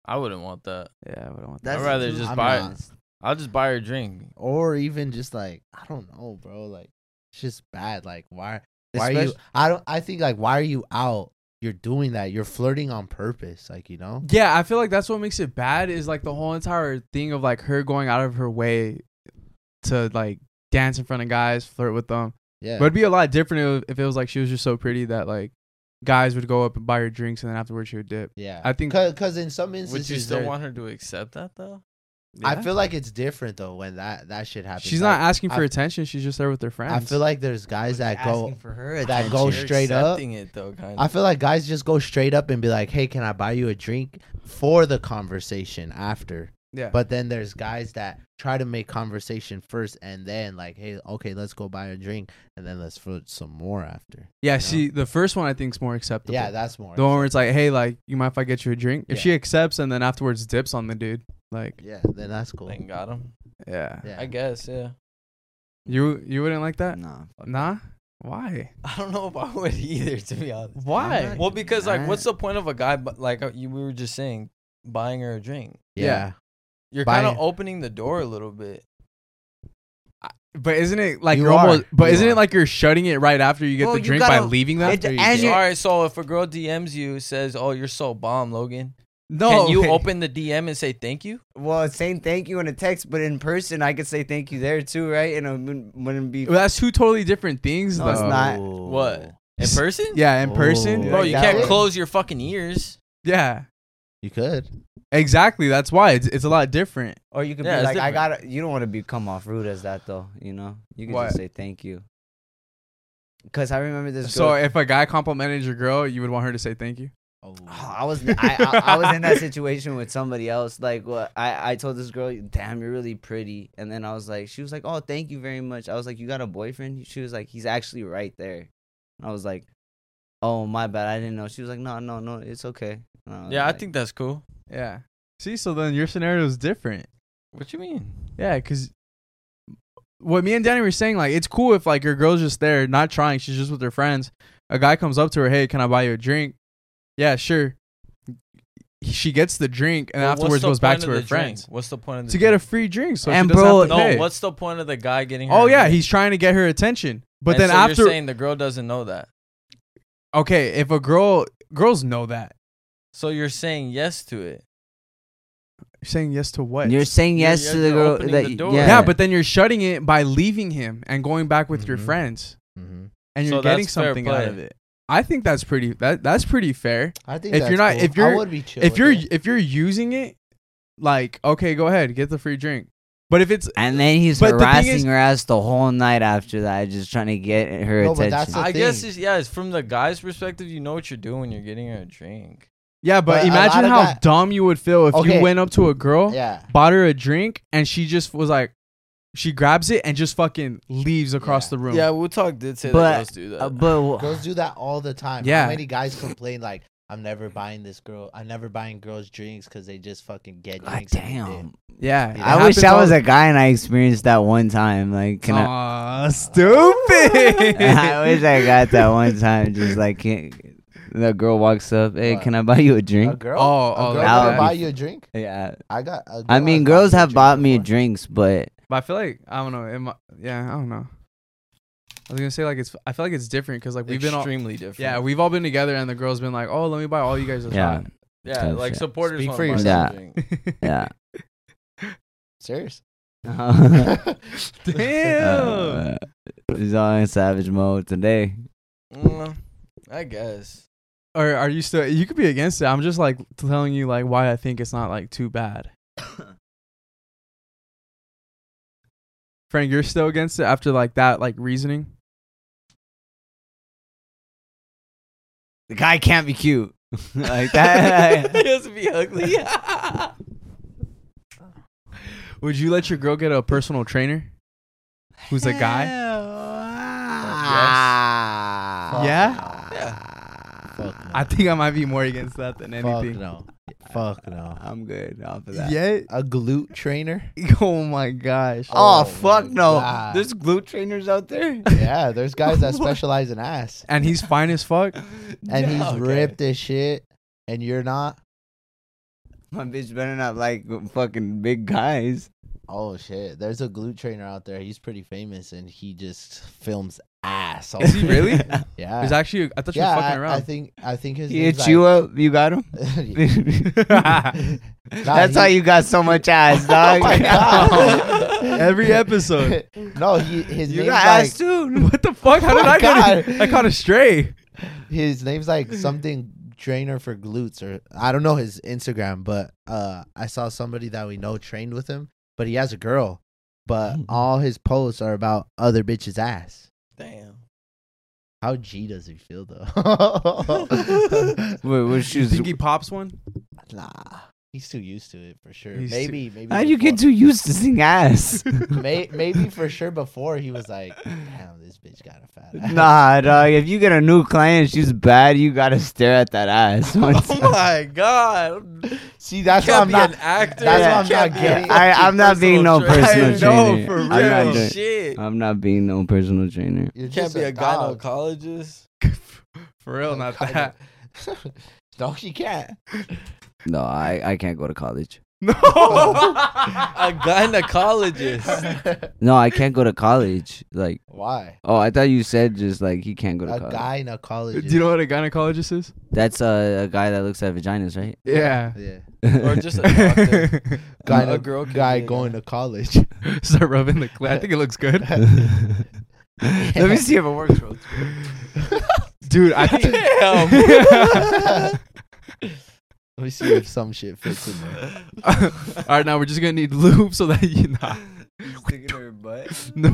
E: I wouldn't want that.
B: Yeah, I wouldn't want that.
C: That's
E: I'd rather
C: the
E: just
D: I'm
E: buy.
D: not.
E: I'll just buy her a drink.
D: Or even just like I don't know, bro. Like it's just bad. Like why? Why are you?
C: Especially-
D: I don't. I think like why are you out? You're doing that. You're flirting on purpose. Like you know.
B: Yeah, I feel like that's what makes it bad is like the whole entire thing of like her going out of her way to like dance in front of guys, flirt with them.
D: Yeah.
B: But it'd be a lot different if, if it was like she was just so pretty that like guys would go up and buy her drinks and then afterwards she would dip.
D: yeah.
B: I think-
D: because in some instances,
E: Would you still
D: there-
E: want her to accept that though?
D: I
B: Yeah.
D: feel like it's different though when that that shit happens.
B: she's
D: Like,
B: not asking for
D: I-
B: attention. She's just there with her friends.
D: I feel like there's guys that go.
C: Asking for her
D: that go
C: attention.
D: straight up.
E: Accepting it though, kind
D: I
E: of.
D: feel like guys just go straight up and be like, "Hey, can I buy you a drink?" for the conversation after.
B: yeah.
D: But then there's guys that try to make conversation first and then like, "Hey, okay, let's go buy a drink and then let's flirt some more after."
B: yeah,
D: know?
B: see, the first one I think is more acceptable.
D: Yeah, that's more.
B: the one where it's like, hey, like, you mind if I get you a drink? If
D: Yeah.
B: she accepts and then afterwards dips on the dude, like,
D: Yeah, then that's cool.
E: Thank got him.
B: yeah,
D: Yeah.
E: I guess. Yeah.
B: you you wouldn't like that?
C: Nah. fuck
B: Nah, why?
E: I don't know if I would either, to be honest.
B: Why?
C: I'm not-
E: Well, because like,
C: Nah.
E: what's the point of a guy? But like uh, you, we were just saying, buying her a drink.
D: Yeah.
E: You're
D: Buying-
E: kind of opening the door a little bit.
B: But isn't it like
D: You
B: you are almost?
D: are.
B: But
D: You
B: isn't
D: are.
B: it like you're shutting it right after you get
C: Well,
B: the
C: you
B: drink by
C: gotta-
B: leaving them?
C: it-
D: After you
C: and
D: get-
E: All
C: you're-
E: right, so if a girl D Ms you, says, "Oh, you're so bomb, Logan,"
B: No,
E: can you
B: okay.
E: open the D M and say thank you?
C: Well, it's saying thank you in a text, but in person, I could say thank you there too, right? And it wouldn't, wouldn't be.
B: Well, that's two totally different things,
C: No,
B: though.
C: it's not.
E: What? In person?
B: Yeah, in person.
D: Oh.
E: Bro,
C: Like
E: you
C: that
E: can't
C: way?
E: close your fucking ears.
B: Yeah,
D: You could.
B: exactly. That's why it's it's a lot different.
C: Or you could
E: Yeah,
C: be
E: it's
C: like, I
E: different.
C: gotta. You don't want to be come off rude as that though. You know, you can
B: What?
C: just say thank you. Because I remember this.
B: So
C: girl,
B: if a guy complimented your girl, you would want her to say thank you.
D: Oh.
C: I was I, I, I was in that situation with somebody else. Like, what I, I told this girl, "Damn, you're really pretty." And then I was like, she was like, "Oh, thank you very much." I was like, "You got a boyfriend?" She was like, "He's actually right there." I was like, "Oh, my bad. I didn't know." She was like, "No, no, no, it's okay." And was
E: Yeah, I
C: like,
E: think that's cool.
B: Yeah. See, so then your scenario is different.
E: What you mean?
B: Yeah, because what me and Danny were saying, like, it's cool if like your girl's just there, not trying, she's just with her friends. A guy comes up to her, "Hey, can I buy you a drink?" Yeah, sure. She gets the drink and
E: Well, what's
B: afterwards
E: the
B: goes back
E: point
B: to
E: of
B: her
E: the
B: friends
E: drink? What's the point of the
B: to get a
E: drink?
B: free drink. So
C: And
B: she doesn't
C: bro-
B: have to pay.
E: No, what's the point of the guy getting her?
B: Oh
E: a
B: yeah,
E: drink?
B: he's trying to get her attention. But
E: And
B: then
E: so
B: after,
E: you're saying the girl doesn't know that.
B: okay, if a girl, girls know that.
E: So you're saying yes to it.
B: You're saying yes to what?
C: You're saying
E: You're-
C: yes
E: you're-
C: to the
E: you're
C: girl.
E: opening
C: That,
E: the door.
C: yeah.
B: yeah, but then you're shutting it by leaving him and going back with your
D: Mhm.
B: friends,
D: Mm-hmm.
B: and
E: So
B: you're getting
E: that's fair
B: something out
E: play.
B: of it. I think that's pretty. That that's pretty fair.
D: I think
B: If
D: that's
B: you're not-
D: cool.
B: if you're-
D: I would be chill
B: If
D: with
B: you're
D: it.
B: if you're using it, like, okay, go ahead, get the free drink. But if it's
C: And then he's
B: But the thing
C: harassing
B: is-
C: her ass the whole night after that, just trying to get her
D: No, but
C: attention.
D: that's the
E: I guess
D: thing.
E: it's, yeah, it's from the guy's perspective. You know what you're doing when you're getting her a drink.
B: yeah, but,
D: But a
B: imagine
D: lot of
B: how
D: guy-
B: dumb you would feel if
D: Okay.
B: you went up to a girl,
D: yeah.
B: bought her a drink, and she just was like, she grabs it and just fucking leaves across
D: Yeah.
B: the room.
E: Yeah, Wu Talk did say
C: But-
E: that girls do that.
C: Uh, but
D: Girls do that all the time.
B: Yeah.
D: How many guys complain like, "I'm never buying this girl. I'm never buying girls drinks because they just fucking get
C: God
D: drinks." and they dip."
C: damn.
B: yeah. it
C: I wish
B: happens
C: I was
B: all-
C: a guy and I experienced that one time. Like, can I?
B: Aw, stupid.
C: I wish I got that one time. Just like, can, the girl walks up, "Hey,
D: What?
C: can I buy you a
D: A
C: drink?"
D: girl?
B: Oh,
D: a
B: oh,
D: girl
C: that
D: ever
C: would
D: buy
C: be-
D: you a drink?
C: Yeah.
D: I got. A girl
C: I mean,
D: has
C: girls
D: bought me a
C: have
D: drink
C: bought me
D: before.
C: drinks, but
B: But I feel like I don't know. It mi- yeah, I don't know. I was gonna say like it's. I feel like it's different because like we've been all.
E: extremely different.
B: Yeah, we've all been together, and the girl's been like, "Oh, let me buy all you guys a
C: yeah,
B: shot."
E: yeah,
C: Tough
E: like
C: shit.
E: supporters
D: Speak
E: want
D: for
E: to buy
C: yourself.
E: that drink.
C: yeah.
D: Serious.
B: Damn.
C: Uh, he's all in savage mode today.
E: Mm, I guess.
B: Or are you still? You could be against it. I'm just like telling you like why I think it's not like too bad. Frank, you're still against it after like that like reasoning.
C: The guy can't be cute like that.
E: He has to be ugly.
B: Would you let your girl get a personal trainer who's a guy? Yeah?
D: Yeah. Fuck no.
B: I think I might be more against that than
D: Fuck
B: anything.
D: no. Fuck no.
C: I'm good off of that.
B: Yeah.
D: A glute trainer?
B: Oh my gosh.
C: Oh,
D: Oh
C: fuck
D: my
C: no!
D: God.
C: There's glute trainers out there.
D: Yeah, there's guys that specialize in ass.
B: And he's fine as fuck.
D: And he's
E: Okay.
D: ripped as shit. And you're not.
C: My bitch better not like fucking big guys.
D: Oh shit! There's a glute trainer out there. He's pretty famous, and he just films ass. all
B: Is he
D: day.
B: really?
D: Yeah.
B: There's actually, I thought you
D: yeah,
B: were fucking
D: I,
B: around.
D: I think I think his.
C: He
D: name's
C: hit you up. You got him.
D: like- Nah,
C: That's
D: he-
C: how you got so much ass, dog.
D: Oh my God.
B: Every episode.
D: No, he his
C: You
D: name's
C: got
D: like
C: ass too.
B: What the fuck? How
D: Oh
B: did
D: my
B: I get
D: God.
B: I caught a stray.
D: his name's like something trainer for glutes, or I don't know his Instagram, but uh I saw somebody that we know trained with him, but he has a girl, but all his posts are about other bitches' ass.
E: Damn.
D: How G does he feel though?
C: Wait, what
B: You
C: shoes?
B: think he pops one?
D: Nah, he's too used to it for sure.
B: He's
D: maybe, maybe.
C: How'd you get
D: before-
C: too used to seeing ass?
D: May, maybe for sure before he was like, damn, this bitch got a fat ass.
C: Nah, dog. If you get a new client, she's bad. You gotta stare at that ass.
E: Oh my god.
D: See, that's
E: You
D: why
E: can't
D: I'm
E: be
D: not.
E: an actor.
D: that's
E: You
D: why I'm
E: can't
D: not
E: be
D: getting-
E: a
C: I,
E: fucking
C: I'm not being no
E: personal
C: personal
B: I know,
C: trainer.
B: for
C: I'm
B: real.
C: not
E: trainer.
C: doing.
E: Shit.
C: I'm not being no personal trainer.
D: You're
E: You can't
D: just
E: be a
D: dog.
E: gynecologist.
B: For real, not
D: Kind
B: that.
D: of. No, she can't.
C: No, I, I can't go to college.
B: No.
E: A gynecologist.
C: No, I can't go to college. Like,
D: Why?
C: oh, I thought you said just like he can't go to
D: A
C: college.
D: gynecologist.
B: Do you know what a gynecologist is?
C: That's a, a guy that looks at vaginas, right?
B: Yeah.
D: Yeah.
E: Or just a doctor.
D: Guy,
E: A girl could
D: guy
E: be a
D: going
E: guy.
D: to college.
B: Start rubbing the clit. I think it looks good.
C: Let me see if it works. Bro.
B: Dude, I think.
E: Damn.
D: Let me see if some shit fits in there.
B: All right, now we're just gonna need lube so that you know.
C: Sticking to her butt.
B: No.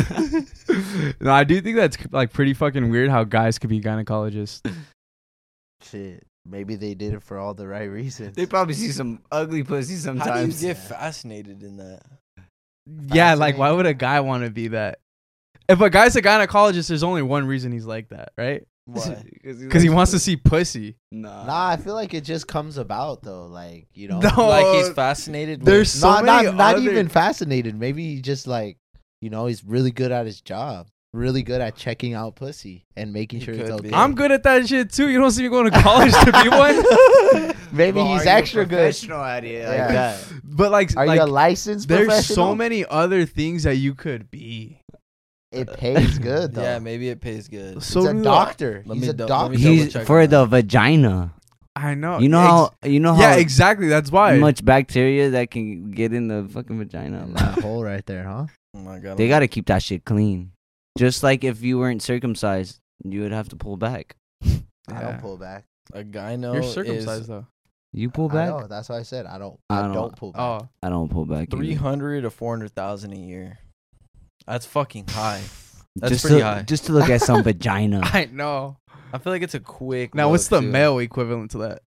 B: No, I do think that's like pretty fucking weird how guys could be gynecologists.
D: Shit. Maybe they did it for all the right reasons.
C: They probably see some ugly pussy
E: How do you
C: sometimes.
E: get fascinated in that?
B: Yeah, like why would a guy want to be that? If a guy's a gynecologist, there's only one reason he's like that, right?
E: Why?
B: Because he wants to see pussy.
C: Nah.
D: Nah, I feel like it just comes about though. Like, you know.
B: No.
E: Like he's fascinated.
B: There's
E: with,
B: so
D: not,
B: many
D: not, not
B: other-
D: even fascinated. Maybe he just like, you know, he's really good at his job. Really good at checking out pussy and making
E: He
D: sure it's
E: could
D: okay.
E: be.
B: I'm good at that shit too. You don't see me going to college to be one.
D: Maybe
C: Well,
D: he's
C: are you a
D: extra good.
C: professional at it like
D: Yeah.
C: that.
B: But like,
D: Are
B: like
D: you a licensed
B: there's
D: professional?
B: so many other things that you could be.
D: It pays good though.
E: yeah, maybe it pays good.
B: So
D: he's a
B: do-
D: doctor.
E: Let
D: he's
E: me
D: a
E: dou- let
D: doctor.
E: me double
C: He's
E: check
C: for
E: on
C: the
E: that.
C: vagina.
B: I know.
C: You know
B: Ex-
C: how you know how
B: Yeah, exactly. That's why.
C: much bacteria that can get in the fucking vagina.
D: that hole right there, huh?
E: Oh my god.
C: They gotta keep that shit clean. Just like if you weren't circumcised, you would have to pull back.
D: I
B: Yeah.
D: don't pull back.
E: a gyno
B: You're
E: is
B: circumcised though.
C: You pull
D: I
C: back?
D: know. That's why I said I don't.
C: I
D: I,
C: don't-
D: don't, pull back.
B: Oh,
C: I don't pull back. either.
E: three hundred to four hundred thousand a year. That's fucking high. That's
C: just
E: pretty
C: to,
E: high.
C: Just to look at some vagina.
B: I know.
E: I feel like it's a quick.
B: Now, what's
E: look,
B: the
E: too.
B: male equivalent to that?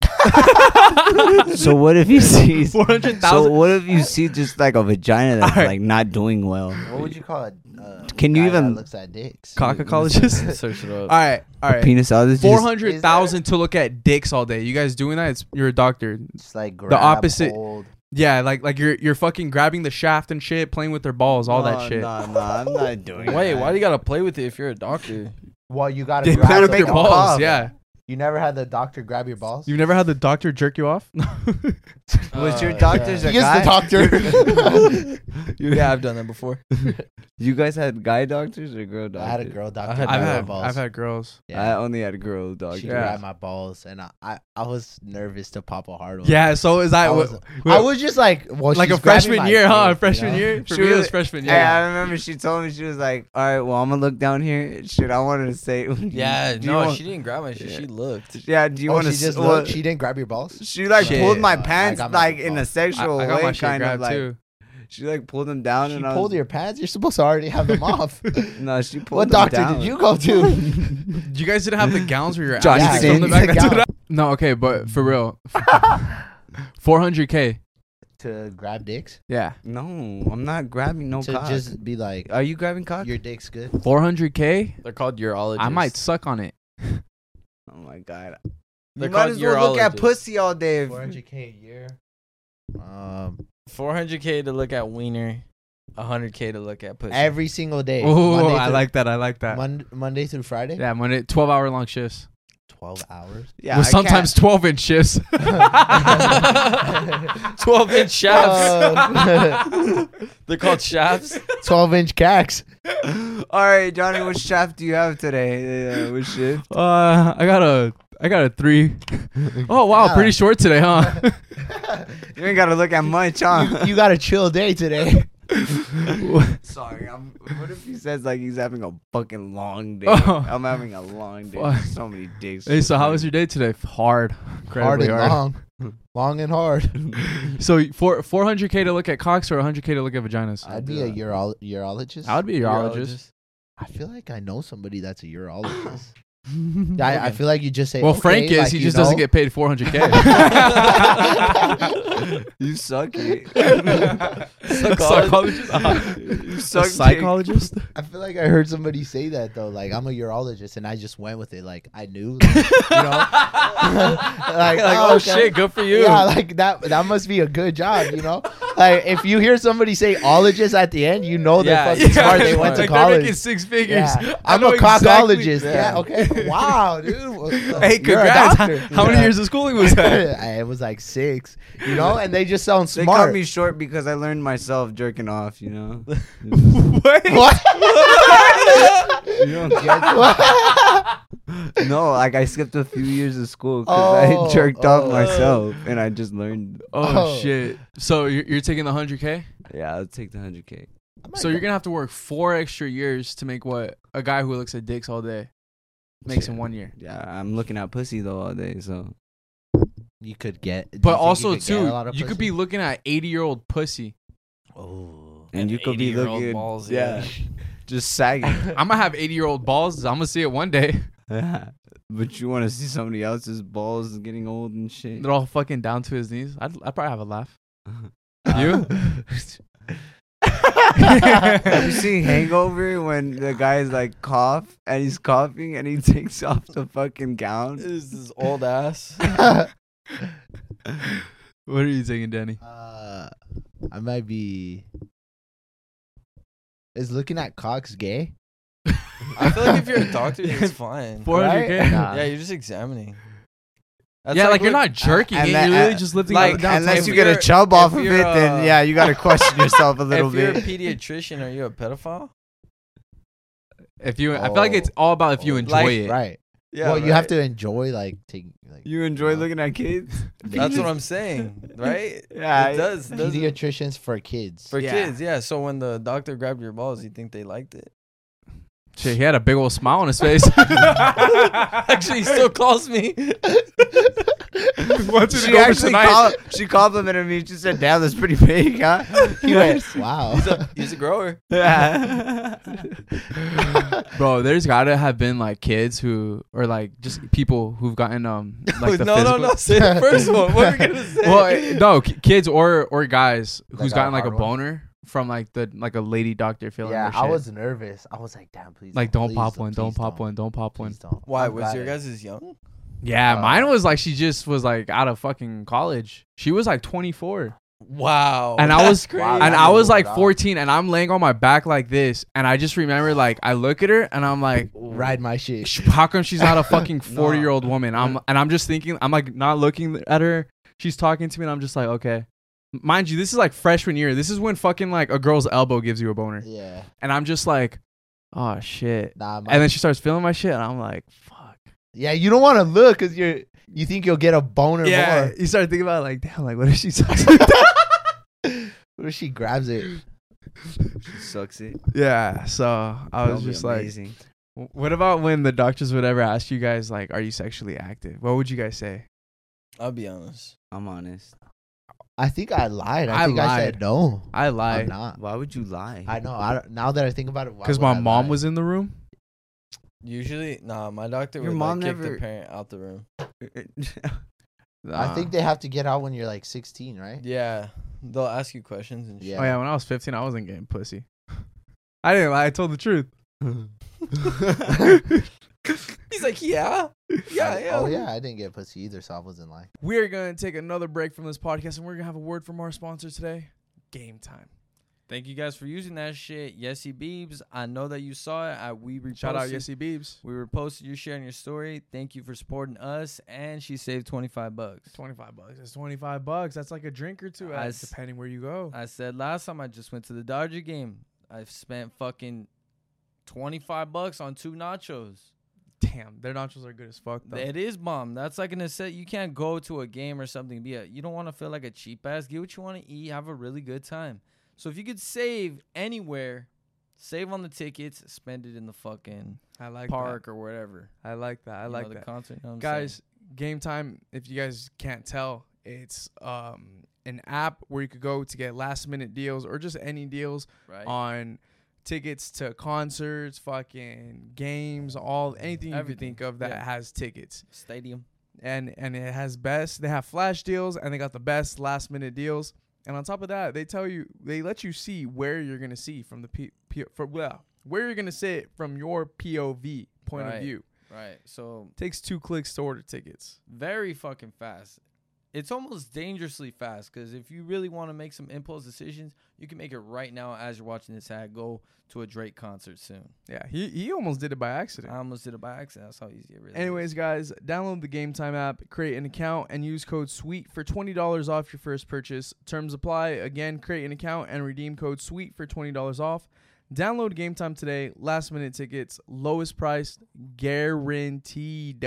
C: So what if you see?
B: Four hundred
C: So
B: thousand.
C: what if you see just like a vagina that's
B: Alright.
C: like not doing well?
D: What would you call it? Uh,
C: Can you
D: guy
C: even-
D: that looks at dicks?
B: Cockacologist.
E: Search it
B: All
E: up.
B: right, all right.
C: Penisologist?
B: Four hundred thousand to look at dicks all day. You guys doing that? It's you're a doctor.
D: Just like grab,
B: opposite-
D: hold.
B: Yeah, like like you're you're fucking grabbing the shaft and shit, playing with their balls, all that shit.
C: Nah, nah, I'm not doing.
E: Wait,
C: that.
E: why do you gotta play with it if you're a doctor?
D: Well, you gotta
B: They
D: grab
B: play with
D: them
B: your
D: and
B: balls.
D: pop.
B: Yeah.
D: You never had the doctor grab your balls?
B: You've never had the doctor jerk you off?
C: Was your
E: Uh,
C: doctor's
E: yeah.
C: a
D: He is
C: guy?
D: the doctor.
E: Yeah, I've done that before.
C: You guys had guy doctors or girl doctors?
D: I had a girl doctor.
E: I had-
B: I've
D: grab my
B: had
D: balls.
B: I've had girls.
D: Yeah.
C: I only had a girl doctor.
D: She
B: Yeah.
D: grabbed my balls, and I, I, I was nervous to pop a hard one.
B: Yeah, so is that
D: I was,
B: what,
D: I was just like, well,
B: like a
D: she's grabbing
B: freshman
D: my
B: year, huh?
D: dick, you
B: Freshman
D: know?
B: year? For
C: She
B: me, it was
C: was-
B: freshman
C: Hey,
B: year.
C: I remember she told me, she was like, all right, well, I'm going to look down here. Shit, I wanted to say.
E: Yeah,
C: do you
E: no,
C: want-
E: she didn't grab my shit.
C: Yeah.
E: She looked.
C: Yeah, do you
D: Oh,
C: want
D: she
C: to
D: just
C: well,
D: looked. She didn't grab your balls.
C: She like
B: Shit.
C: pulled my
D: I
C: pants
D: got my
C: like in a
D: balls.
B: I,
C: sexual
B: I got
C: way,
B: my shit
C: kind of
B: grabbed
C: like.
B: too.
C: She like pulled them down
D: She
C: and I
D: pulled
C: was,
D: your pants. You're supposed to already have them off.
C: No, she pulled
D: What
C: them
D: doctor
C: down.
D: did you go to?
B: You guys didn't have the gowns where your
C: Johnny
B: ass is from the
C: Sins.
B: back.
D: The
B: That's what
D: gown.
B: I- No, okay, but for real, four hundred k.
D: To grab dicks?
C: Yeah. No, I'm not grabbing no
D: to
C: cock.
D: just be like,
C: Are you grabbing cock?
D: your dick's good.
B: four hundred k.
E: They're called urologists.
B: I might suck on it.
C: Oh my god.
E: They're
C: You might
E: called
C: as well look at
E: urologists.
C: pussy all day. if-
D: four hundred k a year. Um,
E: four hundred k to look at wiener, one hundred k to look at pussy.
D: every single day.
B: Oh,
D: Monday
B: I
D: through-
B: like that. I like that.
D: Mon- Monday through Friday.
B: Yeah, Monday, twelve hour long shifts.
D: twelve hours.
C: Yeah,
B: With
C: I
B: sometimes twelve inch shifts.
E: twelve inch shafts.
D: Uh,
E: They're called shafts.
D: twelve inch cacks.
C: can't. All right, Johnny, what shaft do you have today? Uh, what shift?
B: Uh, I got a, I got a three. Oh wow,
D: Yeah.
B: pretty short today, huh?
C: You ain't gotta look at much, huh?
D: You got a chill day today.
C: Sorry, I'm. What if he says like he's having a fucking long day?
B: Oh.
C: I'm having a long day.
B: Fuck.
C: There's so many dicks.
B: Hey, so how was your day today? Hard,
D: Hard
B: incredibly
D: and
B: hard.
D: long. Long and hard.
B: So for four hundred k to look at cocks or one hundred k to look at vaginas?
D: I'd be a uro- urologist.
B: I would be a urologist.
D: I feel like I know somebody that's a urologist. I, I feel like you just say.
B: Well,
D: okay,
B: Frank is.
D: like,
B: he
D: you
B: just doesn't
D: know.
B: get paid four hundred k.
C: You suck it.
B: Psychologist.
C: You
B: A
C: suck dick.
B: psychologist.
D: I feel like I heard somebody say that though. Like I'm a urologist, and I just went with it. Like I knew, like, you know, like,
E: Like,
D: oh,
E: oh
D: okay.
E: shit, good for you.
D: Yeah, like that. That must be a good job, you know. Like if you hear somebody say ologist at the end, you know they're
E: Yeah,
D: fucking
E: yeah.
D: smart. They went to
B: Like they're making
D: college.
B: six figures.
D: Yeah.
B: I
D: I'm
B: know
D: a
B: exactly-
D: cockologist. Yeah.
E: Yeah.
D: Okay. Wow, dude.
B: Hey,
D: You're a
B: congrats.
D: doctor.
B: How many
D: Yeah.
B: years of schooling was that?
D: it was like six, you know, and they just sound
C: They
D: smart.
C: cut me short because I learned myself jerking off. You know.
B: What?
D: What?
C: You don't get No, like I skipped a few years of school because
D: Oh,
C: I jerked
D: oh.
C: off myself, and I just learned.
B: Oh,
D: Oh.
B: shit. So you're, you're taking the one hundred k?
C: Yeah, I'll take the hundred k.
B: So you're going to have to work four extra years to make what a guy who looks at dicks all day makes in one year.
C: Yeah, I'm looking at pussy though all day. So
D: You could get, do you
B: But
D: think you
B: also,
D: could get
B: too,
D: a lot of
B: you could
D: pussy?
B: be looking at eighty-year-old pussy.
D: Oh,
C: and,
E: And
C: you could be
E: eighty-year-old
C: looking,
E: balls,
C: yeah,
E: yeah.
C: just sagging.
B: I'm going to have eighty-year-old balls. I'm going to see it one day.
C: Yeah. But you want to see somebody else's balls getting old and shit.
B: They're all fucking down to his knees. I'd, I'd probably have a laugh. You?
C: Have you seen Hangover when the guy's like cough and he's coughing and he takes off the fucking gown?
E: This is old ass.
B: What are you thinking, Danny?
D: uh, I might be. Is looking at cocks gay?
E: I feel like if you're a doctor, it's fine.
B: four hundred k?
D: Right? Nah.
E: Yeah, you're just examining. That's
B: Yeah, like, you're
E: look-
B: not jerking
C: and
B: it.
C: that-
B: You're literally
C: uh,
B: just lifting
E: like,
B: up and down.
C: Unless
E: if
C: you get a
E: you're-
C: chub off
E: if
C: of
E: you're,
C: it, then
E: uh,
C: yeah, you gotta question yourself a little
E: If you're a
C: bit.
E: pediatrician, are you a pedophile?
B: If you, I feel like it's all about if you
D: Oh,
B: enjoy
E: like-
B: it.
D: Right.
E: Yeah,
D: well, you have to enjoy like taking like
C: You enjoy
D: you know,
C: looking at kids?
E: That's what I'm saying, right?
C: Yeah,
E: it does. doesn't-
D: pediatricians for kids.
E: For
C: Yeah.
E: kids, yeah. So when the doctor grabbed your balls, you think they liked it?
B: Shit, he had a big old smile on his face.
E: Actually, he still calls me.
B: Wants you to
C: She
B: go over
C: actually
B: tonight.
C: called, she complimented me. She said, "Damn, that's pretty big, huh?"
D: He went, wow.
E: He's a he's a grower.
C: Yeah.
B: Bro, there's gotta have been like kids who, or like just people who've gotten um like the
E: no,
B: physical.
E: no, no. Say the first one. What are we gonna say?
B: Well, eh, no, ki- kids or or guys
D: That
B: who's
D: got
B: gotten like a
D: hard one?
B: boner from like the like a lady doctor feeling.
D: Yeah,
B: their
D: I
B: shit.
D: was nervous. I was like, damn, please.
B: like, don't
D: please
B: pop one, don't
D: please
B: pop one, don't pop one.
D: please don't.
E: Why
D: I'm
E: was
D: glad
E: your
D: I-
E: guys' young?
B: Yeah,
D: Uh,
B: mine was like she just was like out of fucking college. She was like twenty-four.
E: Wow.
B: And I
E: that's
B: was-
E: crazy.
D: Wow,
B: And
D: that
B: I
D: is
B: was
D: what
B: like
D: I-
B: fourteen, and I'm laying on my back like this, and I just remember like I look at her and I'm like,
D: Ride my shit.
B: "Sh- how come she's not a fucking forty year old woman? I'm and I'm just thinking, I'm like not looking at her. She's talking to me, and I'm just like, okay. Mind you, this is like freshman year. This is when fucking like a girl's elbow gives you a boner,
D: Yeah.
B: and I'm just like, oh shit.
D: Nah, my,
B: And then she starts feeling my shit, and I'm like, fuck.
D: yeah, you don't want to look because you're you think you'll get a boner more.
B: you start thinking about it, like, damn, like what if she sucks?
D: What if she grabs it?
C: She sucks it.
B: Yeah. So I
C: That'll
B: was
C: be
B: just like,
C: amazing.
B: w- what about when the doctors would ever ask you guys like, are you sexually active? What would you guys say?
E: I'll be honest.
C: I'm honest.
D: I think I lied. I,
B: I
D: think I
B: lied.
D: said no.
B: I
D: I'm
B: lied
D: not.
C: Why would you lie?
D: I know. I don't, now that I think about it, why
B: because
D: would
B: my
D: I
B: mom
D: lie?
B: was in the room.
E: Usually, nah. My doctor
C: Your
E: would
C: mom
E: like, kick
C: never-
E: the parent out the room.
D: I think they have to get out when you're like sixteen, right?
E: Yeah, they'll ask you questions and shit.
D: Yeah.
B: Oh yeah, when I was fifteen, I wasn't getting pussy. I didn't lie. I told the truth.
E: He's like, yeah, yeah,
D: I-
E: yeah.
D: Oh yeah, I didn't get pussy either, so I wasn't lying.
B: We're gonna take another break from this podcast, and we're gonna have a word from our sponsor today. Game Time.
E: thank you guys for using that shit. Yesy Beebs, I know that you saw it. I, we reposted.
B: Shout out Yesy Beebs.
E: We reposted you sharing your story. Thank you for supporting us. And she saved twenty-five bucks.
B: twenty-five bucks. That's twenty-five bucks. That's like a drink or two,
E: I
B: at,
E: s-
B: depending where you go.
E: I said last time I just went to the Dodger game. I've spent fucking twenty-five bucks on two nachos.
B: Damn, their nachos are good as fuck, though.
E: It is bomb. That's like an asset. You can't go to a game or something. Be a, you don't want to feel like a cheap ass. Get what you want to eat. Have a really good time. So if you could save anywhere, save on the tickets, spend it in the fucking
B: I like
E: park or wherever.
B: that. I like that. I
E: You
B: like
E: know, the
B: that.
E: concert. You know what I'm
B: Guys, Game Time, if you guys can't tell, it's um an app where you could go to get last minute deals or just any deals
E: saying? right?
B: on tickets to concerts, fucking games, all anything you could
E: Everything.
B: think of that
E: Yeah.
B: has tickets.
E: Stadium.
B: And and it has best. They have flash deals and they got the best last minute deals. And on top of that, they tell you, they let you see where you're gonna see from the P, P for well, where you're gonna sit from your P O V point
E: Right.
B: of view.
E: Right. So
B: Takes two clicks to order tickets.
E: very fucking fast. It's almost dangerously fast because if you really want to make some impulse decisions, you can make it right now as you're watching this ad. Go to a Drake concert soon.
B: Yeah, he he almost did it by accident.
E: I almost did it by accident. That's how easy it really
B: Anyways,
E: is.
B: guys, download the Game Time app, create an account, and use code SWEET for twenty dollars off your first purchase. Terms apply. Again, create an account and redeem code SWEET for twenty dollars off. Download Game Time today. Last minute tickets, lowest price, guaranteed.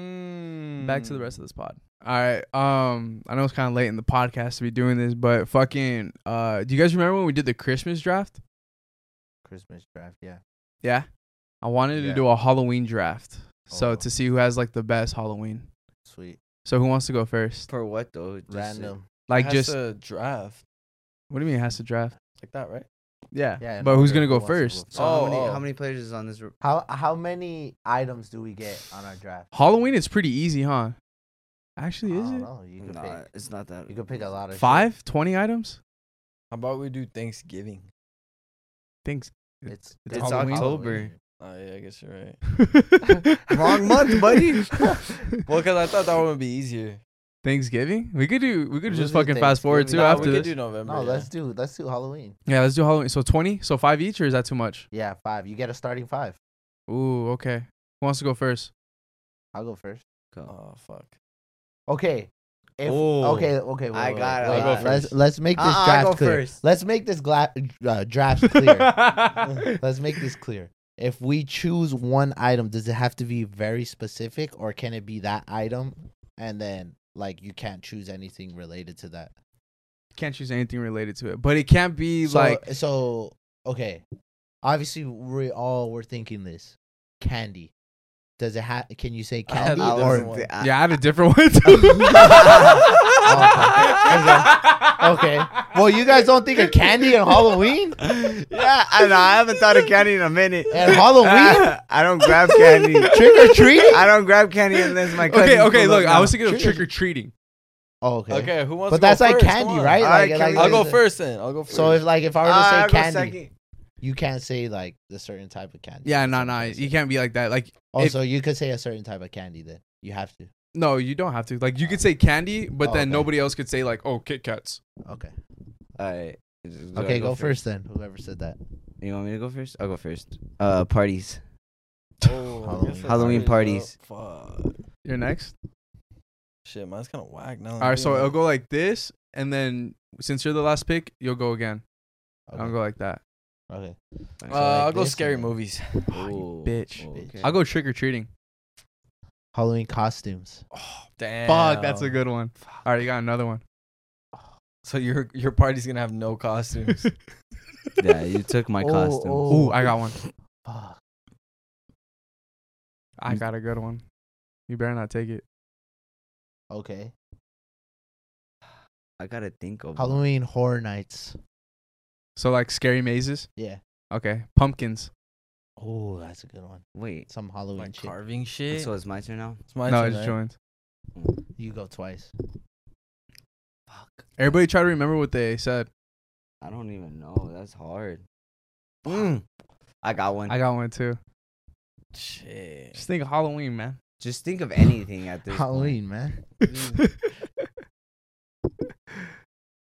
E: Mm.
B: Back to the rest of this pod. All right. Um, I know it's kind of late in the podcast to be doing this, but fucking, uh, do you guys remember when we did the Christmas draft?
D: Christmas draft, yeah.
B: Yeah. I wanted to
D: Yeah.
B: do a Halloween draft, so
D: Oh.
B: to see who has like the best Halloween.
D: Sweet.
B: So who wants to go first?
C: For what though? Just, uh,
D: Random.
B: Like
E: Has
B: just
E: to draft
B: what do you mean it has to draft?
E: like that, right?
B: Yeah.
D: Yeah, in
B: but who's
D: order
B: gonna go
D: who wants to
B: first?
D: go
C: So how
E: Oh,
C: many
E: oh.
C: how many players is on this? r-
D: How how many items do we get on our draft?
B: Halloween is pretty easy, huh? Actually, is
D: I don't
B: it?
D: know. You can
C: Nah,
D: pick.
C: it's not that.
D: You can pick a lot of shit.
B: Five, twenty items?
E: How about we do Thanksgiving?
B: Thanks.
D: It's
B: It's
C: It's
B: Halloween?
C: October.
E: Oh yeah, I guess you're right.
C: Wrong month, buddy.
E: Well, because I thought that one would be easier.
B: Thanksgiving? We could do we could
D: We'll
B: just
D: do
B: fucking fast forward too
D: Thanksgiving.
E: Nah,
B: after
E: we could
B: this.
E: do November.
D: No,
E: yeah.
D: let's do let's do Halloween.
B: Yeah, let's do Halloween. So twenty? So five each, or is that too much?
D: Yeah, five. You get a starting five.
B: Ooh, okay. Who wants to go first?
D: I'll go first.
E: Oh fuck.
D: Okay. If,
E: Oh.
D: okay, okay. Wait,
C: I
D: wait,
C: got it,
D: wait.
C: I got it.
D: Let's let's make this
C: Uh-uh, I'll
D: draft
C: go
D: clear.
C: first.
D: Let's make this gla- uh, draft clear. Let's make this clear. If we choose one item, does it have to be very specific, or can it be that item and then like you can't choose anything related to that?
B: Can't choose anything related to it. But it can't be
D: So,
B: like
D: so okay. Obviously, we all were thinking this candy. Does it have? Can you say
E: I had
D: candy
E: a
C: I
E: different
D: or
C: was-
E: one.
C: I-
B: yeah, I had a different one too.
D: okay? Well, you guys don't think of candy and Halloween
C: Yeah, I know. I haven't thought of candy in a minute.
D: and Halloween
C: I don't grab candy.
D: trick or treating.
C: I don't grab candy unless my cousin.
B: Okay, okay, look, I was thinking of
D: Trick or-
B: trick or treating.
D: Oh, okay.
E: Okay, who wants
D: But
E: to go
D: that's like
E: first?
D: candy,
E: Come on.
D: right?
C: Alright,
D: Like,
C: can
D: like
C: we-
E: I'll go
D: is it-
E: first then. I'll go first.
D: So if like if I were to say
C: I'll go
D: candy,
C: second.
D: you can't say like the certain type of candy.
B: Yeah,
D: That's
B: no,
D: what
B: no,
D: I'm
B: you
D: saying.
B: can't be like that. Like,
D: Oh,
B: if-
D: so you could say a certain type of candy then. You have to.
B: no, you don't have to. Like, you could say candy, but
D: Oh,
B: then
D: okay.
B: nobody else could say like, oh, Kit Kats.
D: Okay.
C: All right.
D: Okay, go, first then. Whoever said that.
C: You want me to go first? I'll go first. Uh, parties.
E: Oh,
D: Halloween.
E: I guess
C: Halloween
E: that's
C: parties.
E: up. Fuck.
B: You're next.
E: Shit, mine's kind of whack now.
B: All right, so it'll go like this, and then since you're the last pick, you'll go again.
D: Okay.
B: I'll go like that.
D: Okay.
E: Uh,
D: So like
E: I'll go
D: this
E: scary
D: and then
E: movies.
B: Oh, you
C: Ooh,
B: bitch.
C: okay.
B: I'll go trick or treating.
D: Halloween costumes.
E: Damn.
B: Fuck, that's a good one. All right, you got another one.
E: So your your party's gonna have no costumes.
C: Yeah, you took my
D: Oh,
C: costume.
D: oh.
B: Ooh, I got one.
D: Fuck.
B: I got a good one. You better not take it.
D: Okay.
C: I gotta think of
D: Halloween Horror Nights.
B: So like scary mazes.
D: Yeah.
B: Okay, pumpkins.
D: Oh, that's a good one.
C: Wait,
D: Some Halloween
E: like
D: shit.
E: carving shit.
C: so it's my turn now.
E: it's my
B: no, I
E: turn,
B: just
E: right?
B: joined.
D: You go twice.
C: Fuck.
B: Everybody try to remember what they said.
C: I don't even know. That's hard. Mm. I got one.
B: I got one too.
E: Shit.
B: Just think of Halloween, man.
C: Just think of anything at this
D: Halloween, man.
E: I don't know.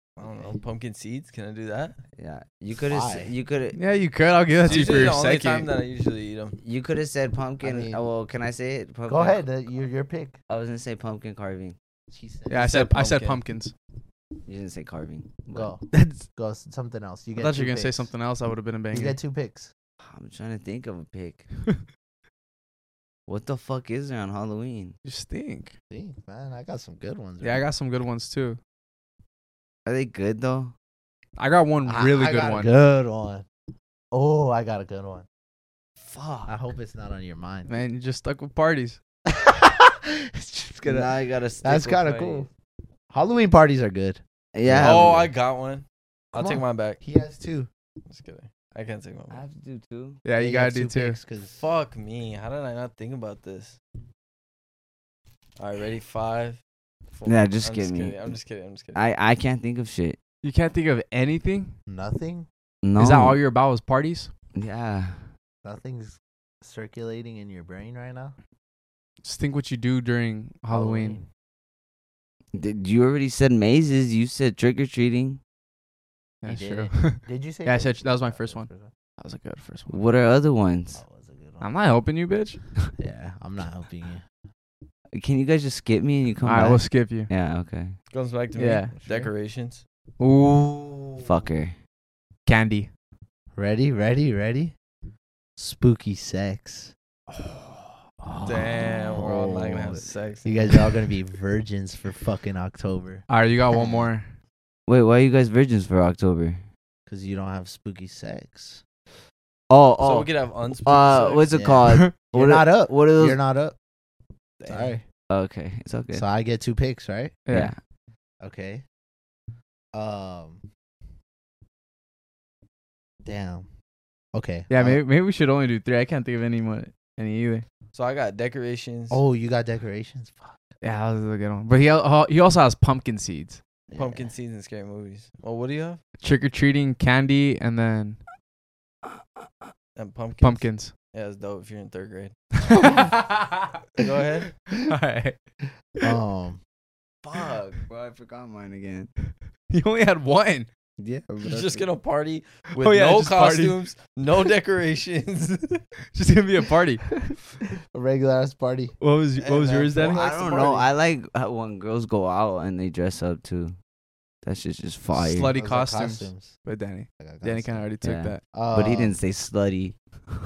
E: know, pumpkin seeds. Can I do that?
C: Yeah, you could have.
D: Why?
C: You could have.
B: Yeah, you could. I'll give that to you
E: It's
B: for
E: usually
B: your
E: the only time
B: second.
E: that I usually eat them.
C: You could have said pumpkin.
D: I mean-
C: oh, well, can I say it? Pumpkin,
D: Go ahead. Uh, your your pick.
C: I was gonna say pumpkin carving.
D: She said.
B: Yeah, I
E: You
B: said
E: said
B: I said
E: pumpkin.
B: pumpkins.
C: You didn't say carving. but
D: Go.
B: That's.
D: Go. s- Something else. You
B: I
D: get.
B: thought you
D: two
B: were gonna say
D: picks.
B: something else. I would have been a
D: You
B: banger.
D: get two picks.
C: I'm trying to think of a pick. What the fuck is there on Halloween?
B: You stink.
D: See, man, I got some good ones.
B: Yeah, I got some good ones too.
C: Are they good though?
B: I got one
D: I-
B: really
D: I
B: good
D: got a
B: one.
D: Good one. Oh, I got a good one.
C: Fuck.
D: I hope it's not on your mind.
B: Man, you just stuck with parties.
D: It's just gonna-
C: Now I gotta. Stick
D: that's
C: with
D: kind of
C: parties.
D: cool. Halloween parties are good.
C: Yeah.
E: Oh,
C: but-
E: I got one. I'll
D: Come
E: take
D: on.
E: mine back.
D: He has two.
E: Just kidding. I can't take mine
C: I
E: back.
C: have to do two.
B: Yeah, you gotta do two.
D: Cause
E: Fuck me. How did I not think about this? All right, ready? Five. Four.
C: Yeah, just
E: I'm
C: get me.
E: Kidding. I'm just kidding. I'm just kidding.
C: I I can't think of shit.
B: You can't think of anything.
D: nothing,
C: No.
B: Is that all you're about? Was parties?
C: Yeah.
D: nothing's circulating in your brain right now.
B: Just think what you do during Halloween.
C: Did you already said mazes? You said trick or treating.
B: Yeah,
D: You
B: true.
D: did Did you say?
B: Yeah, I
D: that?
B: said that was my
D: Oh,
B: first
D: that
B: one.
D: was the first
B: That was a good first one.
C: What are other ones?
D: That was a good one.
B: I'm not helping you, bitch.
D: Yeah, I'm not helping you.
C: Can you guys just skip me and you come
B: All right,
C: back?
B: we'll skip you.
C: Yeah. Okay.
E: Goes back to
B: Yeah.
E: me. Decorations.
B: Ooh.
C: Fucker.
B: Candy.
D: Ready, ready, ready. Spooky sex.
E: Damn, we're all not gonna
B: Oh.
E: have sex.
D: You guys are all gonna be virgins for fucking October
B: All right, you got one more.
C: Wait, why are you guys virgins for October?
D: because you don't have spooky sex.
C: Oh,
E: So
C: oh.
E: we could have unspooky
C: uh,
E: sex.
C: what's it
D: Yeah.
C: called?
D: You're
C: What
D: not up.
C: What are those?
D: You're not up.
E: Damn.
D: Sorry.
C: Okay, it's okay.
D: So I get two picks, right?
C: yeah.
D: Okay. Um. Damn. Okay.
B: Yeah,
D: Uh,
B: maybe maybe we should only do three. I can't think of any more, any either.
E: So I got decorations.
D: Oh, you got decorations. Fuck.
B: Yeah, that was a good one. But he al- he also has pumpkin seeds,
E: Pumpkin seeds and scary movies. Well, what do you have?
B: trick or treating, candy, and then
E: And pumpkins.
B: pumpkins.
E: Yeah, it's dope if you're in third grade.
B: Go
E: ahead.
B: All right.
D: Um.
C: Fuck, bro, I forgot mine again.
B: You only had one.
C: Yeah,
E: You're just gonna party with
B: Oh, yeah,
E: no
B: just party.
E: costumes, no decorations.
B: Just gonna be a party.
D: A regular ass party.
B: What was
E: Hey,
B: what was
E: man,
B: yours,
E: fuck
B: Danny?
E: likes
C: I
E: to
C: don't know.
E: party.
C: I like how when girls go out and they dress up too. That shit's just fire.
B: Slutty
D: Those are
B: costumes. But Danny,
D: I got
B: Danny
D: costumes.
B: kind of already took
C: Yeah.
B: that.
C: But he
D: Um,
C: didn't say slutty.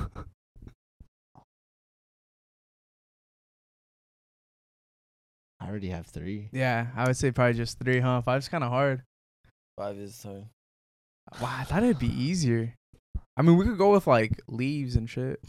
D: I already have three.
B: Yeah, I would say probably just three, huh? Five's kind of hard.
E: Five is so.
B: Wow, I thought it'd be easier. I mean, we could go with like leaves and shit.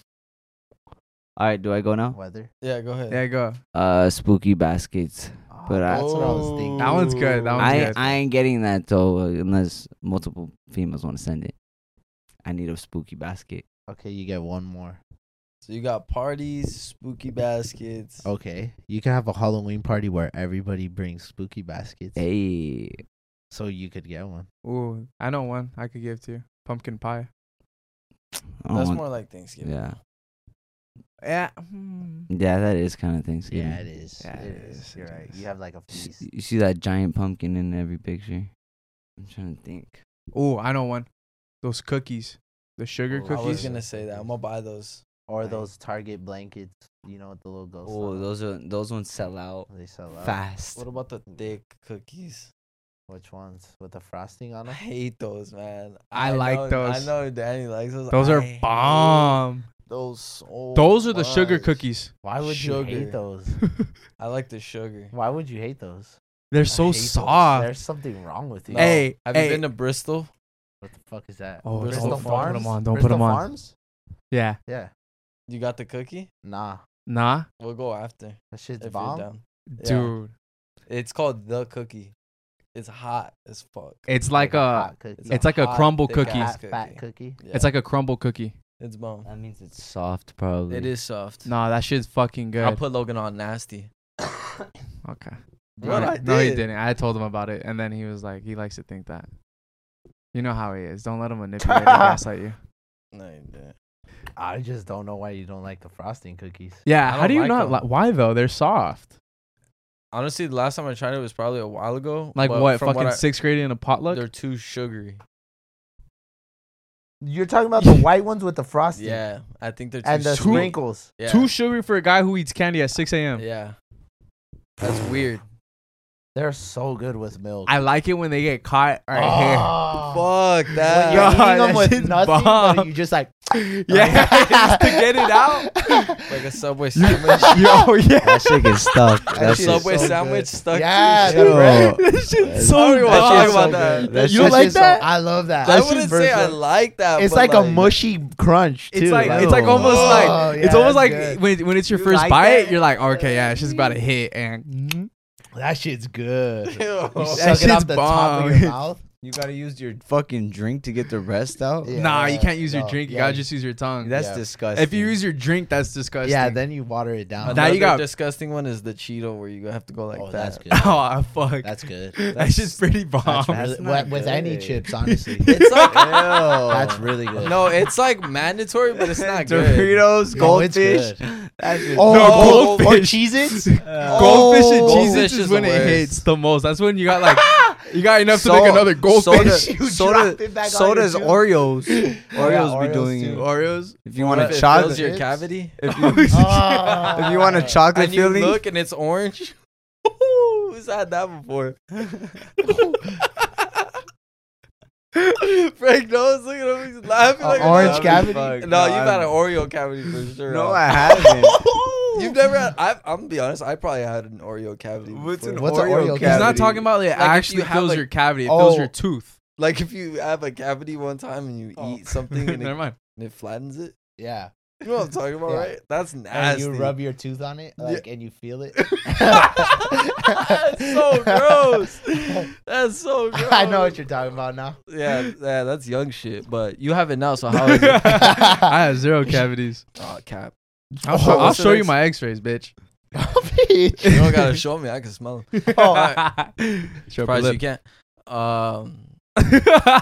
C: All right, do I go now?
D: Weather.
E: Yeah, go ahead.
B: Yeah, go.
C: Uh, spooky baskets. But I-
D: That's what I was thinking.
B: That one's good. That one's
C: I
B: good.
C: I ain't getting that though, uh, unless multiple females want to send it. I need a spooky basket.
D: Okay, you get one more.
E: So you got parties, spooky baskets.
D: Okay, you can have a Halloween party where everybody brings spooky baskets.
C: Hey,
D: So you could get one.
B: Ooh, I know one I could give to you. Pumpkin pie.
C: I don't
E: That's
C: want-
E: more like Thanksgiving.
C: yeah,
B: Yeah. hmm.
C: yeah, that is kind of Thanksgiving.
D: Yeah, it is.
B: Yeah,
D: it
B: it
D: is.
B: is,
D: You're
B: it
D: right.
B: is.
D: You have like a
C: S-
D: feast.
C: You see that giant pumpkin in every picture? I'm trying to think.
B: Ooh, I know one. Those cookies. The sugar
D: Oh, I
E: I was
B: cookies.
E: gonna say that. I'm gonna buy those.
D: Or
C: Right.
D: those Target blankets. You know, with the little ghost.
C: Oh,
D: on them.
C: those are those ones sell out
D: They sell out.
C: fast.
E: What about the thick cookies?
D: Which ones? With the frosting on
E: I
D: them?
E: hate those, man.
B: I like
E: know-
B: those.
E: I know Danny likes those.
B: Those
E: I
B: are
E: hate
B: bomb.
E: Those so
B: Those are the sugar
E: much.
B: cookies.
D: Why would you
E: Sugar.
D: hate those?
E: I like the sugar.
D: Why would you hate those?
B: They're
E: I
B: so
E: hate those.
B: soft.
D: There's something wrong with you.
E: No.
B: Hey,
E: have
B: hey.
E: you been to Bristol?
D: What the fuck is that?
B: Oh,
E: Bristol
B: don't, don't
E: Farms?
B: put them on. Don't
D: Bristol
B: put them on.
D: Farms?
B: Yeah.
D: Yeah.
E: You got the cookie?
D: Nah.
B: Nah,
E: We'll go after.
D: That shit's
E: if
D: bomb.
E: you're down. Yeah.
B: dude.
E: It's called the cookie. It's hot as fuck.
B: It's like a.
D: hot cookie.
E: It's
B: It's like a
E: hot,
B: crumble
E: thick
B: cookie.
E: ass
D: fat, fat cookie.
E: Yeah.
B: It's like a crumble cookie.
E: It's bomb.
C: That means it's soft, probably.
E: It is soft.
B: Nah, that shit's fucking
E: I'll
B: good.
E: put Logan on nasty.
B: Okay.
E: What
B: no,
E: I
B: no, he
E: did?
B: didn't. I told him about it, and then he was like, he likes to think that. You know how he is. Don't let him manipulate and gaslight you.
E: No, you didn't.
D: I just don't know why you don't like the frosting cookies.
B: Yeah.
E: I
B: How
E: don't
B: do you
E: like
B: not?
E: them.
B: Li- why though? They're soft.
E: Honestly, the last time I tried it was probably a while ago.
B: Like
E: but
B: what?
E: from
B: Fucking
E: I-
B: sixth grade in a potluck?
E: They're too sugary.
F: You're talking about the white ones with the frosting.
E: Yeah, I think they're too
F: And the
E: sugary.
F: sprinkles.
E: Yeah.
B: Too sugary for a guy who eats candy at six a.m.
E: Yeah, that's weird.
F: They're so good with milk.
B: I like it when they get caught right here.
F: Oh.
E: Fuck
F: When
E: that.
F: you're
B: God,
F: eating
B: that
F: them with
B: shit's
F: nothing,
B: bomb.
F: but you just like
B: Yeah, just to get it out.
E: Like a Subway sandwich.
B: Yo, yeah.
C: That shit gets stuck.
F: That
C: That's
F: shit
C: so
F: is
E: Subway
F: so
E: sandwich
F: good.
E: stuck
F: Yeah,
E: to
F: the
E: your
F: bread.
B: That shit's
E: I
B: so
E: don't even wanna
B: bomb.
E: talk
F: so
E: about that.
F: good.
C: That
F: You
C: shit
F: like
C: is
F: that?
C: so-
F: I love that.
E: I
F: That
E: wouldn't
F: shit's
E: say I
F: versatile.
E: like that.
F: It's
E: but
F: like, a mushy crunch too.
B: It's like
F: like,
B: it's like almost
F: oh,
B: like
F: yeah,
B: it's almost
F: that's
B: like
F: good.
B: when when it's your
C: You
B: first
C: like
B: bite,
C: that?
B: you're like, okay, yeah, it's just about to hit, and
F: That shit's good. You
E: Ew.
F: suck
B: That
F: it off
B: shit's
F: the top of
B: bomb.
F: your mouth.
C: You gotta use your fucking drink to get the rest out.
F: Yeah.
B: nah, you can't use your
F: no,
B: drink. You
F: yeah,
B: gotta
F: you-
B: just use your tongue.
C: That's
F: Yeah.
C: disgusting.
B: If you use your drink, that's disgusting.
F: Yeah, then you water it down.
B: Now you
E: Another
B: got-
E: disgusting one is the Cheeto where you have to go like
F: oh,
E: that.
F: that's good.
B: oh fuck,
F: That's good.
B: that's just pretty bomb.
F: That's
C: That's
F: really,
C: not
F: with, with any
C: good.
F: chips, honestly.
E: It's like
F: That's really good.
E: no, it's like mandatory, but it's not good.
C: Doritos,
F: No, it's
C: goldfish.
F: good.
C: That shit-
F: Oh,
B: No,
F: gold- or
B: goldfish.
F: Cheez-Its?
B: Goldfish and
F: Oh.
B: Cheez-Its
E: Goldfish
B: is
E: is
B: when
E: the
B: it
E: worst.
B: hits the most. That's when you got like you got enough to
C: So-
B: make another goldfish.
C: soda-
F: You
C: soda,
F: drop it back on
C: so
F: your
C: does
F: tooth.
C: Oreos. Oreos
F: Oreos
C: be doing
F: too.
C: it.
B: Oreos.
C: If you
E: What
C: want
E: if
C: a
E: it
C: chocolate,
E: fills your
F: chips?
E: cavity,
C: if you,
F: Ah.
C: if you want a chocolate
E: and you
C: filling,
E: look and it's orange. Who's had that before? Frank knows. Look at him. He's laughing.
F: A
E: like
F: orange
E: a-
F: cavity?
C: Fuck,
E: No, you've had
C: I'm-
E: an Oreo cavity for sure.
C: No,
E: huh?
C: I haven't.
E: You've never had. I, I'm gonna be honest. I probably had an Oreo cavity.
C: What's
E: before.
C: an
F: What's an
C: Oreo
F: Oreo
B: He's
C: cavity?
B: not talking about like, it
E: Like, if you
B: actually
E: have,
B: fills
E: like-
B: your cavity. It fills
F: Oh.
B: your tooth.
E: Like if you have a cavity one time and you
B: Oh.
E: eat something and
B: Never
E: it,
B: mind.
E: and it flattens it.
F: Yeah.
E: You know what I'm talking about,
F: Yeah.
E: right? That's
F: And
E: nasty.
F: you rub your tooth on it, like, and you feel it.
E: That's so gross. That's so gross.
F: I know what you're talking about now.
E: Yeah, yeah, that's young shit. But you have it now, so how is it?
B: I have zero cavities.
E: Oh, cap.
B: I'll,
F: Oh,
B: show, I'll
E: what's the
B: show you
E: next-
B: my X-rays, bitch.
F: Bitch.
E: You don't gotta show me. I can smell them.
F: Oh,
B: Show up
E: Surprised
B: your
E: you can't. Um,
B: lip.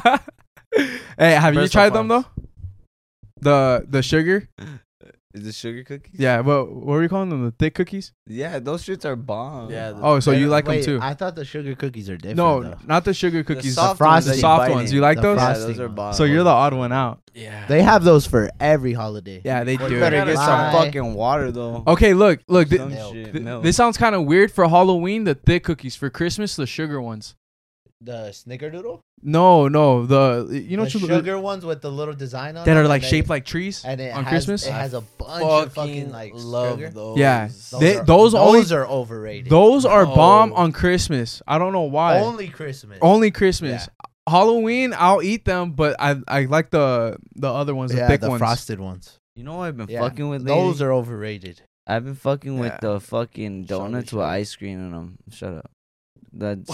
B: Hey, have you
E: Breast
B: tried them though?
E: farms.
B: The the sugar?
C: Is it sugar cookies?
B: Yeah. What what were you calling them? The thick cookies?
C: Yeah, those shits are bomb.
E: yeah. The,
B: Oh, so you like
F: Wait,
B: them too?
F: I thought the sugar cookies are different.
B: No,
F: though.
B: not the sugar cookies. The,
C: soft
F: frosting.
C: ones that you
B: soft
C: bite
B: ones.
C: in.
B: You like
F: The
B: those?
C: Yeah,
F: frosting
C: those are
F: ones.
C: bomb.
B: So you're the odd one out.
E: yeah.
F: They have those for every holiday.
B: Yeah, they
C: Well,
B: do.
C: you better
E: gotta
C: get some
F: lie.
C: fucking water though.
B: Okay, look, look. thi-
C: Some
F: Milk.
C: shit,
B: thi-
C: milk.
B: this sounds kind of weird for Halloween. The thick cookies for Christmas, the sugar ones.
F: The snickerdoodle?
B: No, no, the you know
F: the
B: what you-
F: sugar ones with the little design on
B: that
F: them,
B: are like
F: and
B: shaped
F: they-
B: like trees
F: and it
B: on
F: has,
B: Christmas.
F: It has a bunch of fucking like
E: love
F: sugar.
E: those.
B: Yeah.
F: Those,
B: They-
F: are,
B: those only-
F: those are overrated.
B: Those are bomb
E: No.
B: on Christmas. I don't know why.
F: Only Christmas.
B: Only Christmas. Halloween, I'll eat them, but I I like the the other ones, the
F: yeah,
B: thick
F: the
B: ones.
F: frosted ones.
C: You know what I've been
F: Yeah.
C: fucking with lately?
F: Those are overrated.
C: I've been fucking with
B: Yeah.
C: the fucking
F: Strawberry
C: donuts with
F: shake.
C: ice cream in them. Shut up. That's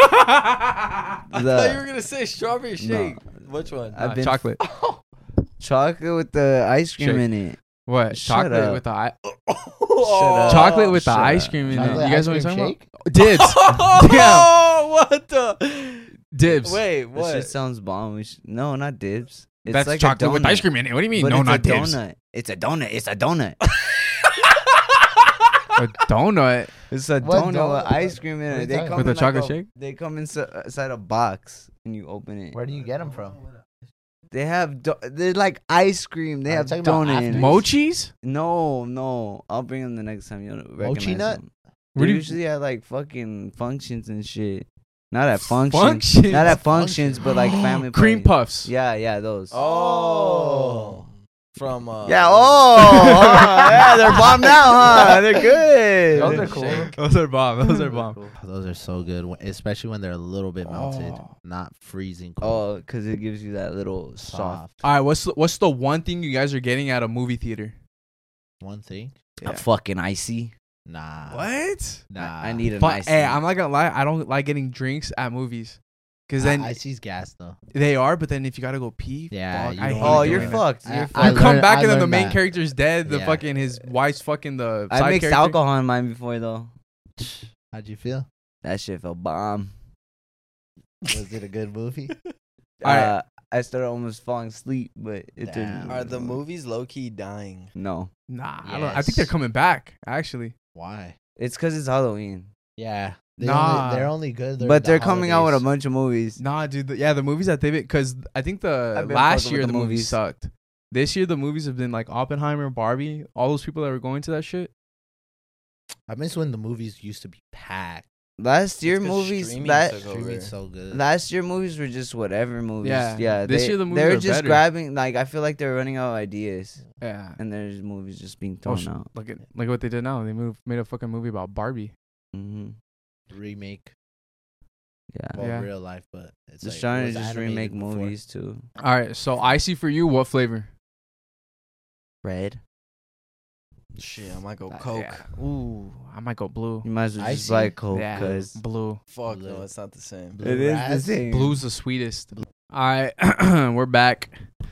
E: I
C: The-
E: thought you were gonna say strawberry
C: No.
E: shake. Which one?
C: I've
B: Nah,
C: been
B: chocolate.
C: chocolate with the ice cream
B: Shake.
C: in it.
B: What?
C: Shut
B: Chocolate
C: up.
B: with the i-
E: Oh,
B: chocolate with the
C: shut
B: ice
C: up.
B: cream in it.
F: Chocolate
B: You guys know
F: ice
B: what I'm
F: cream
B: talking about? Dibs.
E: Oh, what the?
B: Dibs.
E: Wait,
C: That
E: what?
C: shit sounds bomb. We should, no, not dibs. It's
B: That's
C: like
B: chocolate
C: a
B: with
C: donut.
B: ice cream in it. What do you mean?
C: But
B: no,
C: it's
B: not
C: a
B: dibs.
C: donut. It's a donut. It's a donut.
B: A donut
C: It's a
F: What
C: donut
F: donut?
C: with ice cream in
F: What are you
C: it. They
F: talking
C: come
B: with a
C: in like
B: chocolate
C: a-
B: shake.
C: They come insi- inside a box and you open it.
F: Where do you get them from?
C: They have do- they're like ice cream. They
F: I'm
C: have
F: talking about
C: donut in
F: after.
C: it.
B: Mochis?
C: No, no. I'll bring them the next time you recognize
F: nut?
C: them.
B: What
C: They're
B: do you-
C: usually at like fucking functions and shit. Not at functions.
B: Functions.
C: Not at functions, but like family
B: Cream
C: parties.
B: puffs.
C: Yeah, yeah, those.
E: Oh, from uh,
C: Yeah, oh, oh, yeah, they're bomb now, huh? They're good.
F: Those are cool.
B: Those are bomb. Those are bomb.
D: Those are so good, wh- especially when they're a little bit melted,
B: Oh.
D: not freezing cold.
C: Oh, because it gives you that little soft.
D: Soft.
B: All right, what's the, what's the one thing you guys are getting at a movie theater?
D: One thing?
C: A fucking icy.
D: Nah.
B: What?
D: Nah.
C: I need an
B: But
C: icy.
B: hey, I'm not gonna lie. I don't like getting drinks at movies, because then
D: I, Icy's gas though.
B: they are. But then if you gotta go pee,
D: Yeah,
B: fuck,
D: you
B: I
D: don't
B: hate
C: Oh,
D: wanna
C: you're
B: doing that.
C: fucked.
F: I-
C: You're
F: I
C: fucked.
B: You come
F: learned-
B: back
F: I
B: and then the
F: learned
B: main
F: that.
B: character's dead. The
D: Yeah.
B: fucking his wife's fucking the
C: I
B: side
C: mixed
B: character.
C: alcohol in mine before though.
D: How'd you feel?
C: That shit felt bomb.
D: Was it a good movie?
B: Alright.
C: Uh, I started almost falling asleep, but it
D: Damn.
C: didn't.
E: Are the movies low key dying?
C: No,
B: Nah, I, don't, I think they're
D: Yes.
B: coming back. Actually,
D: Why?
C: it's because it's Halloween.
D: Yeah. They
B: Nah.
D: only, they're only good. during
C: But
D: the
C: they're coming out with a
D: holidays.
C: bunch of movies.
B: Nah, dude. The, yeah, the movies that they've because I think the
C: I've been
B: last
C: fucking
B: year
C: with
B: the
C: the
B: movies
C: movies.
B: sucked. This year the movies have been like Oppenheimer, Barbie, all those people that were going to that shit.
D: I miss when the movies used to be packed.
C: Last year
E: It's 'cause
C: movies
E: streaming
C: that
E: took over.
D: Streaming's so good.
C: last year movies were just whatever movies.
B: Yeah.
C: yeah.
B: This
C: they,
B: year the movies
C: they're
B: are
C: just
B: better.
C: grabbing. Like I feel like they're running out of ideas,
B: Yeah.
C: and there's movies just being
B: Oh,
C: thrown
B: sh-
C: out.
B: Look at look at what they did now. They moved made a fucking movie about Barbie.
C: hmm
D: Remake.
C: Yeah,
D: Well,
B: Yeah.
D: real life, but it's
C: just
D: like,
C: trying
D: it
C: to
D: was
C: just
D: animated
C: remake
D: before.
C: movies too.
B: All right, so icy for you. What flavor?
C: Red.
E: Shit, I might go
B: Uh,
E: Coke.
B: yeah. Ooh, I might go blue.
C: You might as well just
D: Icy?
C: buy Coke
B: Yeah,
C: because
B: blue.
E: Fuck
D: Blue.
E: no, it's not the same.
D: Blue
C: it is the
D: Raz?
C: same.
B: Blue's the sweetest. All right, we're back.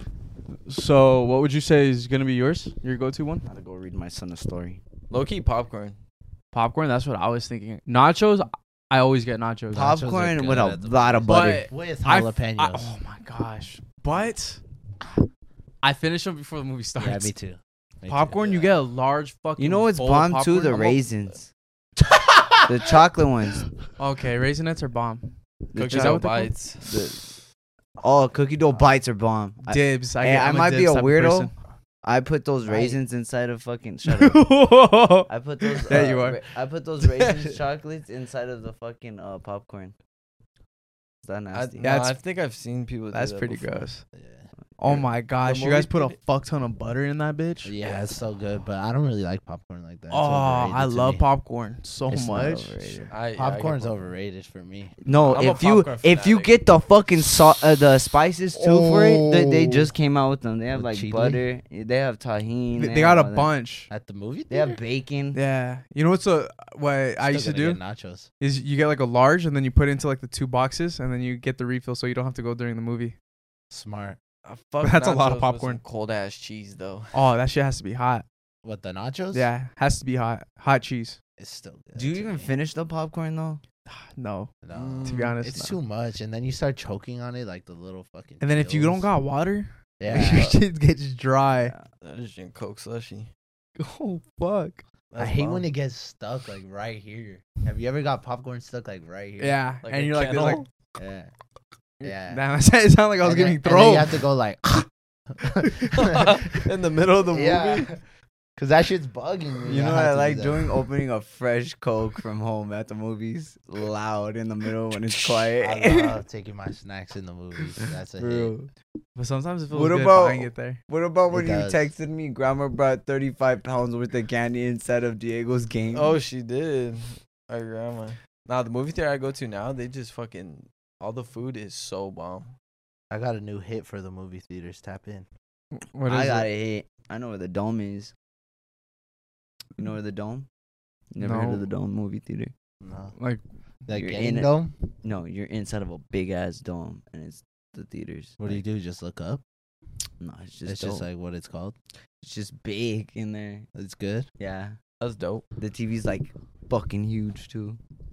B: So, what would you say is gonna be yours? Your go-to one?
C: Gotta go read my son a story.
E: Low key popcorn.
B: Popcorn. That's what I was thinking. Nachos. I always get nachos.
D: Pop- Nachos are
C: Popcorn
D: good
C: with a
D: at the
C: lot of butter.
B: But
D: With
B: I f-
D: jalapenos.
B: I- oh my gosh! But I finish them before the movie starts.
D: yeah, me too. Me too.
B: Popcorn, you get a large fucking.
C: You know what's
B: bowl of
C: bomb too?
B: popcorn.
C: The
B: I'm a-
C: raisins, the chocolate ones.
B: Okay, raisinets are bomb.
C: The
B: that
E: Cookie
B: what
E: dough
B: they're called?
E: bites.
C: The, oh, cookie dough bites are bomb. I,
B: Dibs. I,
C: Hey,
B: get,
C: I
B: I'm
C: might be
B: dibs
C: a
B: type of
C: weirdo. I put those
D: Right.
C: raisins inside of fucking. Shut up.
B: person.
C: I put those.
B: There
C: uh,
B: you are.
C: ra- I put those raisins chocolates inside of the fucking uh, popcorn. Is that
E: I,
C: nasty?
E: no,
B: That's-
E: I think I've seen people. do
B: That's
E: that
B: pretty
E: before.
B: gross.
D: Yeah.
B: Oh my gosh, you
E: movie
B: guys put a
E: theater-
B: fuck ton of butter in that bitch.
D: Yeah, it's so good, but I don't really like popcorn like that. It's
B: Oh,
D: overrated
B: I
D: to
B: love
D: me.
B: popcorn so
C: It's not
B: much.
C: overrated.
E: I, yeah, I get
D: Popcorn's
E: popcorn.
D: overrated for me.
C: No,
E: I'm a
C: if you
E: popcorn
C: if you
E: fanatic.
C: get the fucking salt, uh, the spices too for it, they, they
B: Oh.
C: just came out with them. They have
D: With
C: like
D: chili?
C: butter. They have tahini.
B: They, they got
C: have
B: a
C: all that.
B: bunch.
D: At the movie
C: They
D: theater,
C: have bacon.
B: Yeah, you know what's a what I
D: Still
B: used to
D: gonna
B: do
D: get nachos.
B: is you get like a large and then you put it into like the two boxes and then you get the refill so you don't have to go during the movie.
D: Smart.
E: I fuck
B: That's a lot of
E: nachos with
B: popcorn.
E: some Cold ass cheese though.
B: Oh, that shit has to be hot.
D: What, the nachos?
B: Yeah, has to be hot. Hot cheese.
D: It's still good.
C: Do you
D: to
C: even
D: me.
C: finish the popcorn though?
B: No,
D: No.
B: to be honest.
D: It's
B: no.
D: too much, and then you start choking on it like the little fucking.
B: And then if you don't
D: pills.
B: got water, your
D: yeah,
B: shit gets dry.
E: That is drink Coke slushy.
B: Oh fuck.
D: I
E: That's
D: hate
E: bomb.
D: when it gets stuck like right here. Have you ever got popcorn stuck like right here?
B: Yeah,
E: Like
B: and
E: a
B: you're like, there's like,
E: kettle?
D: Yeah. Yeah.
B: damn, it sounded like I was
D: And then-
B: getting
D: and then
B: thrown.
D: you have to go like.
E: in the middle of the movie.
D: Yeah. Cause that shit's bugging me.
C: You know what
D: have
C: I
D: to do
C: like
D: that.
C: doing? Opening a fresh Coke from home at the movies, loud in the middle when it's quiet.
D: I love taking my snacks in the movies. That's a hit.
C: Bro.
B: But sometimes it feels
C: What
B: good
C: about-
B: buying it there.
C: What about when
D: It
C: you
D: does.
C: texted me? Grandma brought thirty-five pounds worth of candy instead of Diego's game.
E: Oh, she did. Our grandma. Nah, the movie theater I go to now, they just fucking all the food is so bomb.
D: I got a new hit for the movie theaters. Tap in.
B: What
C: I
B: is
C: got
B: it?
C: it hit. I know where the dome is. You know where the dome? Never heard
B: No.
C: of the dome movie theater?
D: No.
B: Like,
D: Like
C: You're
D: Game
C: in it.
D: Dome?
C: No, you're inside of a big ass dome, and it's the theaters.
D: What do you do? Just look up?
C: No, it's just
D: it's just
C: dope.
D: like what it's called.
C: It's just big in there.
D: It's good.
C: Yeah,
E: That's dope.
C: the T V's like fucking huge too.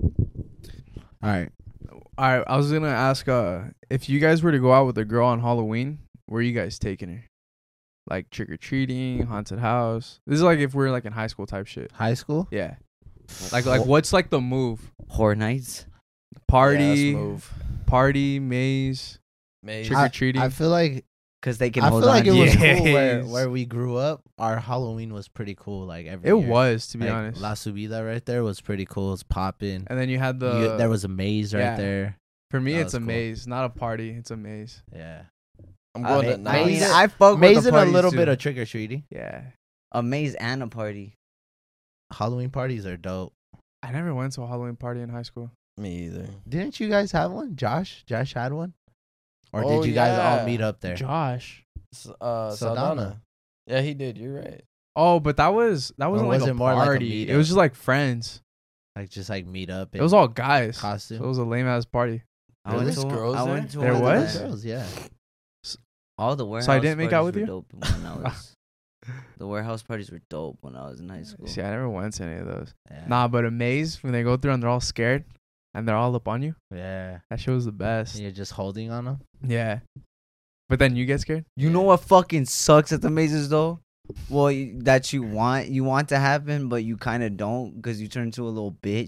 D: All right.
B: all right, I was gonna ask, uh, if you guys were to go out with a girl on Halloween, where are you guys taking her? Like trick or treating, haunted house. This is like if we're like in high school type shit.
D: High school?
B: Yeah. Like, like what's like the move?
C: Horror Nights.
B: Party,
E: Yeah, that's move.
B: party, maze,
E: Maze.
B: trick or treating.
D: I feel like
C: Cause they can
D: I
C: hold
D: feel
C: on.
D: like it
C: to
D: was
C: you.
B: Yeah.
D: cool where,
B: Yes.
D: where we grew up. Our Halloween was pretty cool. Like every
B: It
D: year.
B: was, to be
D: Like,
B: honest.
D: La Subida right there was pretty cool. It's popping.
B: And then you had the.
D: You- there was a maze right
B: yeah.
D: there.
B: for me,
D: that
B: it's
D: was
B: a
D: cool.
B: maze, not a party. It's a maze.
D: Yeah.
E: I'm
C: I,
E: going
C: I
E: to
C: mean,
E: night.
C: I fuck
D: Maze
C: with the
D: and a
C: parties
D: little
C: too.
D: bit of trick or treating.
B: Yeah.
C: a maze and a party.
D: Halloween parties are dope.
B: I never went to a Halloween party in high school.
E: Me either.
D: Didn't you guys have one? Josh? Josh had one? Or
E: Oh,
D: did you guys all
E: yeah.
D: meet up there?
B: Josh.
E: S- Uh,
D: Saldana.
E: Saldana. Yeah, he did. You're right.
B: Oh, but that was that wasn't
D: was
B: like
D: it
B: a
D: more like a
B: party. it
D: meetup?
B: was just like friends.
D: Like just like meet up.
B: It was all guys.
D: costume.
B: So it was a lame ass party.
C: I went
E: Really?
C: to
E: Girls
C: I
E: there?
C: went to
B: There
C: one of
B: was?
C: the-
D: Girls, yeah.
C: all the warehouse.
B: So I didn't make out
C: parties
B: with
C: were
B: you?
C: Dope when I was, the warehouse parties were dope when I was in high school.
B: See, I never went to any of those.
D: yeah.
B: Nah, but a maze when they go through and they're all scared and they're all up on you.
D: Yeah.
B: That shit was the best.
D: And you're just holding on them.
B: Yeah. But then you get scared.
C: You know what fucking sucks at the mazes though? Well, you, that you want you want to happen, but you kind of don't because you turn into a little bitch.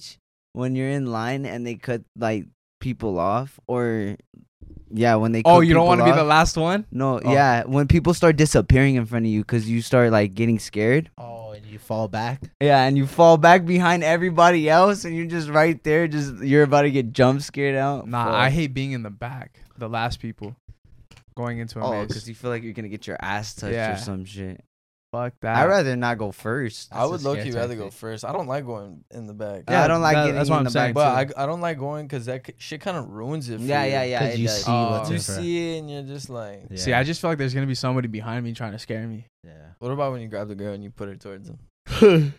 C: when you're in line and they cut like people off, or yeah, when they
B: Oh,
C: cut
B: you don't want to
C: people
B: be the
C: off.
B: last one?
C: No,
B: Oh.
C: yeah, when people start disappearing in front of you because you start like getting scared.
D: Oh, and you fall back.
C: Yeah, and you fall back behind everybody else, and you're just right there, just you're about to get jump scared out.
B: Nah,
C: Fuck.
B: I hate being in the back, the last people going into a
C: Oh,
B: maze.
C: because you feel like you're gonna get your ass touched
B: Yeah.
C: or some shit.
B: Fuck that.
C: I'd rather not go first.
E: I would
D: That's a
E: low
D: scare
E: key rather go
D: tactic.
E: first. I don't like going in the back.
B: Yeah,
C: I don't like
B: that-
C: getting
B: that's what
C: in
B: I'm
C: the
B: saying,
C: back.
E: But I, I don't like going because that c- shit kind of ruins it. For
C: Yeah,
E: you.
C: yeah, yeah.
D: Because
C: it
D: you
C: does.
D: see
B: Oh.
D: what's
E: You
D: in front.
E: see it and you're just like,
D: Yeah.
B: See, I just feel like there's gonna be somebody behind me trying to scare me.
D: Yeah.
E: what about when you grab the girl and you put her towards him? You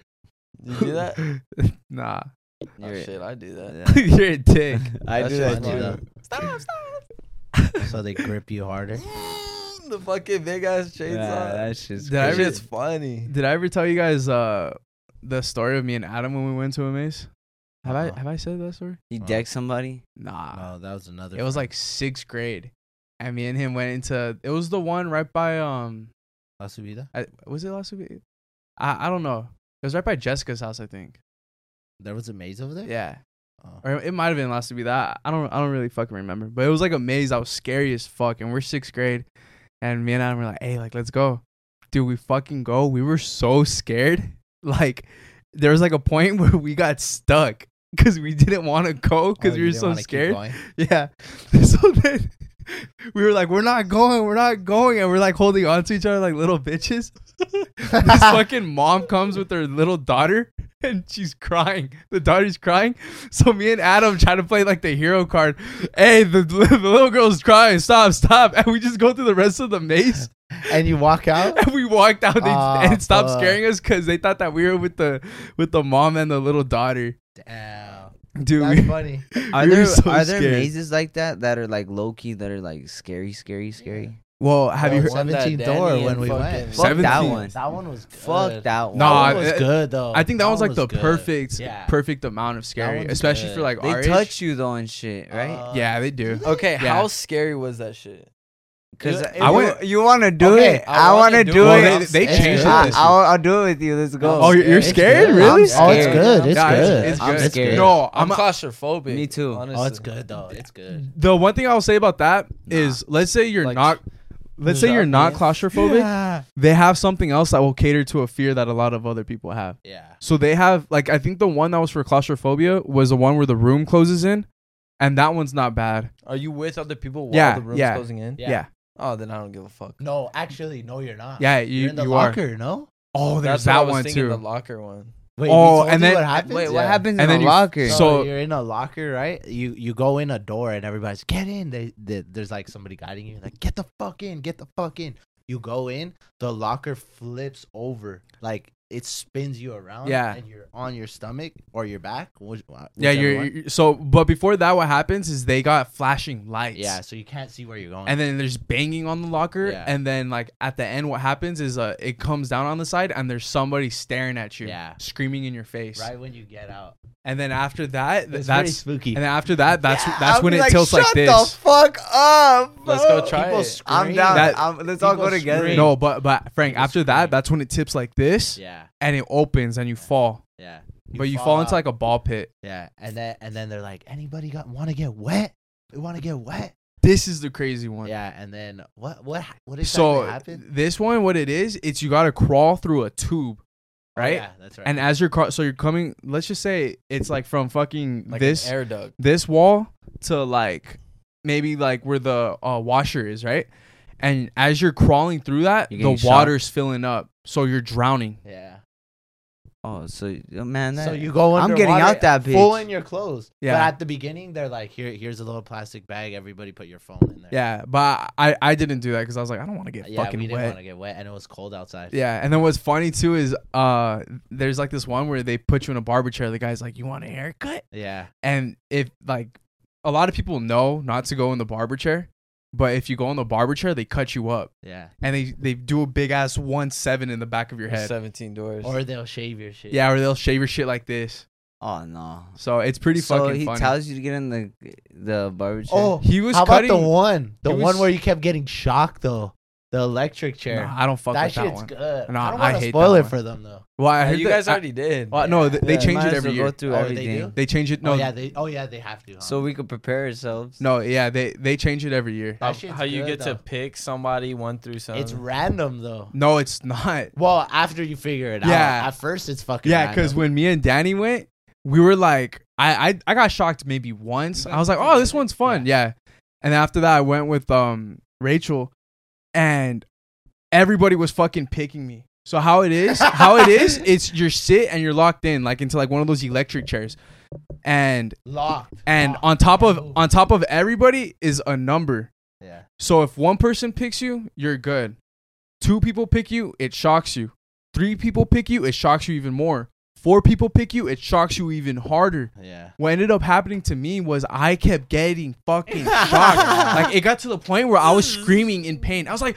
E: do that?
B: Nah,
E: Oh,
C: You're-
E: shit, I do that.
C: Yeah.
B: you're a dick.
C: I
E: That
C: do
E: shit's
C: that
D: funny,
C: too.
D: though.
E: Stop, stop.
D: So they grip you harder.
E: The fucking big ass chainsaw.
C: Yeah, that shit's
B: Did I
E: that
B: ever-
E: shit's funny.
B: Did I ever tell you guys uh the story of me and Adam when we went to a maze? Have I
D: Uh-uh.
B: have I said that story?
C: You deck somebody.
B: Nah.
D: No, that was another.
B: It was
D: friend.
B: like sixth grade, and me and him went into. It was the one right by um.
D: La Subida.
B: I, was it last week? I I don't know. It was right by Jessica's house, I think.
D: There was a maze over there.
B: Yeah,
D: Oh.
B: or it might have been last to be that. I don't I don't really fucking remember. But it was like a maze that was scary as fuck, and we're sixth grade, and me and Adam were like, "Hey, like let's go, dude." We fucking go. We were so scared. Like there was like a point where we got stuck because we didn't want to go because
D: Oh,
B: we
D: you
B: were
D: didn't
B: so
D: wanna keep
B: scared.
D: going?
B: Yeah. So then we were like, we're not going, we're not going. And we're like holding on to each other like little bitches. This fucking mom comes with her little daughter and she's crying. The daughter's crying. So me and Adam try to play like the hero card. Hey, the, the little girl's crying. Stop, stop. And we just go through the rest of the maze.
D: And you walk out.
B: And we walked out they,
D: Aw,
B: and it stopped
D: fuck.
B: scaring us because they thought that we were with the with the mom and the little daughter.
D: Damn.
B: Dude,
D: That's
B: we-
D: funny.
C: Are
B: We were
C: there
B: so
C: are there
B: scared.
C: mazes like that that are like low key that are like scary, scary, scary?
B: well, have you
D: Well,
B: heard?
E: One that
D: seventeenth
E: Danny
D: door
E: and
D: when we
E: fucking-
D: went.
C: Fuck that
B: seventeen.
C: one.
D: That one was
C: Fuck
D: good.
C: that one.
B: Nah,
D: That one was
B: it-
D: good though.
B: I think that, was like the
D: good.
B: perfect,
D: Yeah.
B: perfect amount of scary,
D: one's
B: especially
D: good.
B: for like
C: They
B: our
C: touch
B: age.
C: you though and shit, right?
D: Uh,
B: Yeah, they do.
E: Okay,
B: Yeah.
E: how scary was that shit?
C: Because
E: Yeah,
B: I went-
C: you want to do
D: Okay,
C: it.
E: I
C: I, want to
E: wanna
C: do,
E: do
B: Well,
C: it.
B: they, they
D: It's
B: changed
D: good.
B: it.
C: I,
B: this
C: I'll,
B: year.
C: I'll do it with you. Let's go.
B: Oh, you're, you're
D: It's
B: scared,
D: good.
B: really?
C: I'm
D: Oh, it's
C: scared.
D: good. It's
B: Guys,
D: good.
B: it's
C: I'm
B: good.
C: scared.
B: No,
E: I'm,
B: I'm.
E: claustrophobic.
C: Me too.
E: Honestly.
D: Oh, it's good though. It's good.
B: the one thing I'll say about that is, let's say you're
E: Like,
B: not, let's say you're not claustrophobic.
D: Yeah.
B: They have something else that will cater to a fear that a lot of other people have.
D: Yeah.
B: So they have, like, I think the one that was for claustrophobia was the one where the room closes in, and that one's not bad.
E: Are you with other people while
B: Yeah,
E: the room's
B: yeah.
E: closing in?
B: Yeah, yeah,
E: Oh, then I don't give a fuck.
D: No, actually, no, you're not.
B: you
D: You're in the
B: you are.
D: locker, no?
B: Oh, there's
E: That's what I
B: that
E: was
B: one
E: thinking,
B: too.
E: The locker one.
D: Wait,
B: Oh,
D: we told
B: and
D: you
B: then-
D: what happens?
C: Wait, what
E: Yeah.
C: happens
B: And
C: in
B: then
C: the
B: you-
C: locker?
D: So,
B: So-
D: you're in a locker, right? You you go in a door and everybody's get in. They, they there's like somebody guiding you, like get the fuck in, get the fuck in. You go in, the locker flips over, like it spins you around.
B: Yeah.
D: and you're on your stomach or your back. Which,
B: Yeah,
D: whichever
B: you're,
D: one.
B: you're so. But before that, what happens is they got flashing lights.
D: Yeah, so you can't see where you're going.
B: And then there's banging on the locker,
D: Yeah.
B: and then like at the end, what happens is uh, it comes down on the side, and there's somebody staring at you,
D: Yeah.
B: screaming in your face.
D: right when you get out,
B: And then after that, th-
D: it's pretty
B: that's
D: spooky.
B: and then after that, that's
C: Yeah,
B: that's
C: I'll
B: when
C: be
B: it
C: like,
B: tilts like
C: Shut
B: this.
C: the fuck up.
E: Let's go
C: bro."
E: try
D: People
E: it.
D: scream.
C: I'm down.
B: That-
C: I'm, let's all go
D: people
C: together.
D: scream.
B: No, but but Frank,
D: People
B: after that,
D: scream.
B: that's when it tips like this,
D: Yeah,
B: and it opens, and you fall.
D: yeah.
B: but you fall into
D: out.
B: like a ball pit.
D: Yeah, and then and then they're like, anybody got want to get wet? We want to get wet.
B: This is the crazy one.
D: Yeah, and then what what what exactly
B: So
D: happened?
B: this one, what it is, it's you gotta crawl through a tube,
D: Oh,
B: right?
D: yeah, that's right.
B: And as you're craw- so you're coming. Let's just say it's like from fucking
E: Like
B: this
E: an air duct.
B: this wall to like maybe like where the uh, washer is, right? And as you're crawling through that,
C: You're
B: the
C: getting shot?
B: water's filling up, so you're drowning.
D: yeah.
C: Oh, so oh, man, that,
D: So you go
C: I'm
D: underwater,
C: getting out that
D: full
C: bitch.
D: in your clothes.
B: Yeah.
D: But at the beginning, they're like, here, here's a little plastic bag. Everybody put your phone in there.
B: Yeah, but I I didn't do that because I was like, I don't want to get
D: yeah.
B: fucking
D: we didn't
B: wet.
D: want to get wet, and it was cold outside.
B: Yeah, and then what's funny too is uh, there's like this one where they put you in a barber chair. The guy's like, "You want a haircut?"
D: yeah.
B: And if like a lot of people know not to go in the barber chair, but if you go in the barber chair, they cut you up
D: Yeah.
B: and they they do a big ass one seven in the back of your
E: There's
B: head.
E: seventeen doors.
D: Or they'll shave your shit.
B: Yeah, or they'll shave your shit like this.
C: Oh no.
B: So it's pretty
C: so
B: fucking
C: he
B: funny.
C: tells you to get in the the barber chair.
D: Oh,
B: he was
D: how
B: cutting.
D: about the one? The
B: he
D: one
B: was-
D: where you kept getting shocked though. The electric chair.
B: Nah, I don't fuck
D: that
B: with that
D: shit's
B: one.
D: good.
B: Nah,
D: I don't
B: I
D: want to
B: hate
D: spoil
B: that
D: it
B: one.
D: for them though.
B: Well, I
E: Yeah,
B: heard
E: you
B: that-
E: guys
B: I-
E: already did.
B: Well, no, they, they
C: Yeah,
B: change
C: might
B: it
C: as
B: every
C: well
B: year.
C: Go through
D: Oh, they
C: everything.
D: do?
B: They change it. No,
D: oh yeah, they. Oh yeah, they have to. Huh?
C: So we could prepare ourselves.
B: no, yeah, they they change it every year.
D: That
E: How,
D: shit's
E: how you
D: good,
E: get
D: though.
E: to pick somebody one through seven?
D: It's random though.
B: No, it's not.
D: Well, after you figure it
B: Yeah.
D: out. At first, it's fucking.
B: Yeah, because
D: random.
B: when me and Danny went, we were like, I I, I got shocked maybe once. I was like, oh, this one's fun. Yeah. And after that, I went with um Rachel, and everybody was fucking picking me. So how it is, how it is, it's you're sit and you're locked in like into like one of those electric chairs, and
D: locked.
B: and
D: Locked.
B: on top of
D: Can't move.
B: on top of everybody is a number.
D: Yeah.
B: So if one person picks you, you're good. Two people pick you, it shocks you. Three people pick you, it shocks you even more. Four people pick you, it shocks you even harder.
D: Yeah.
B: What ended up happening to me was I kept getting fucking shocked. Like it got to the point where I was screaming in pain. I was like,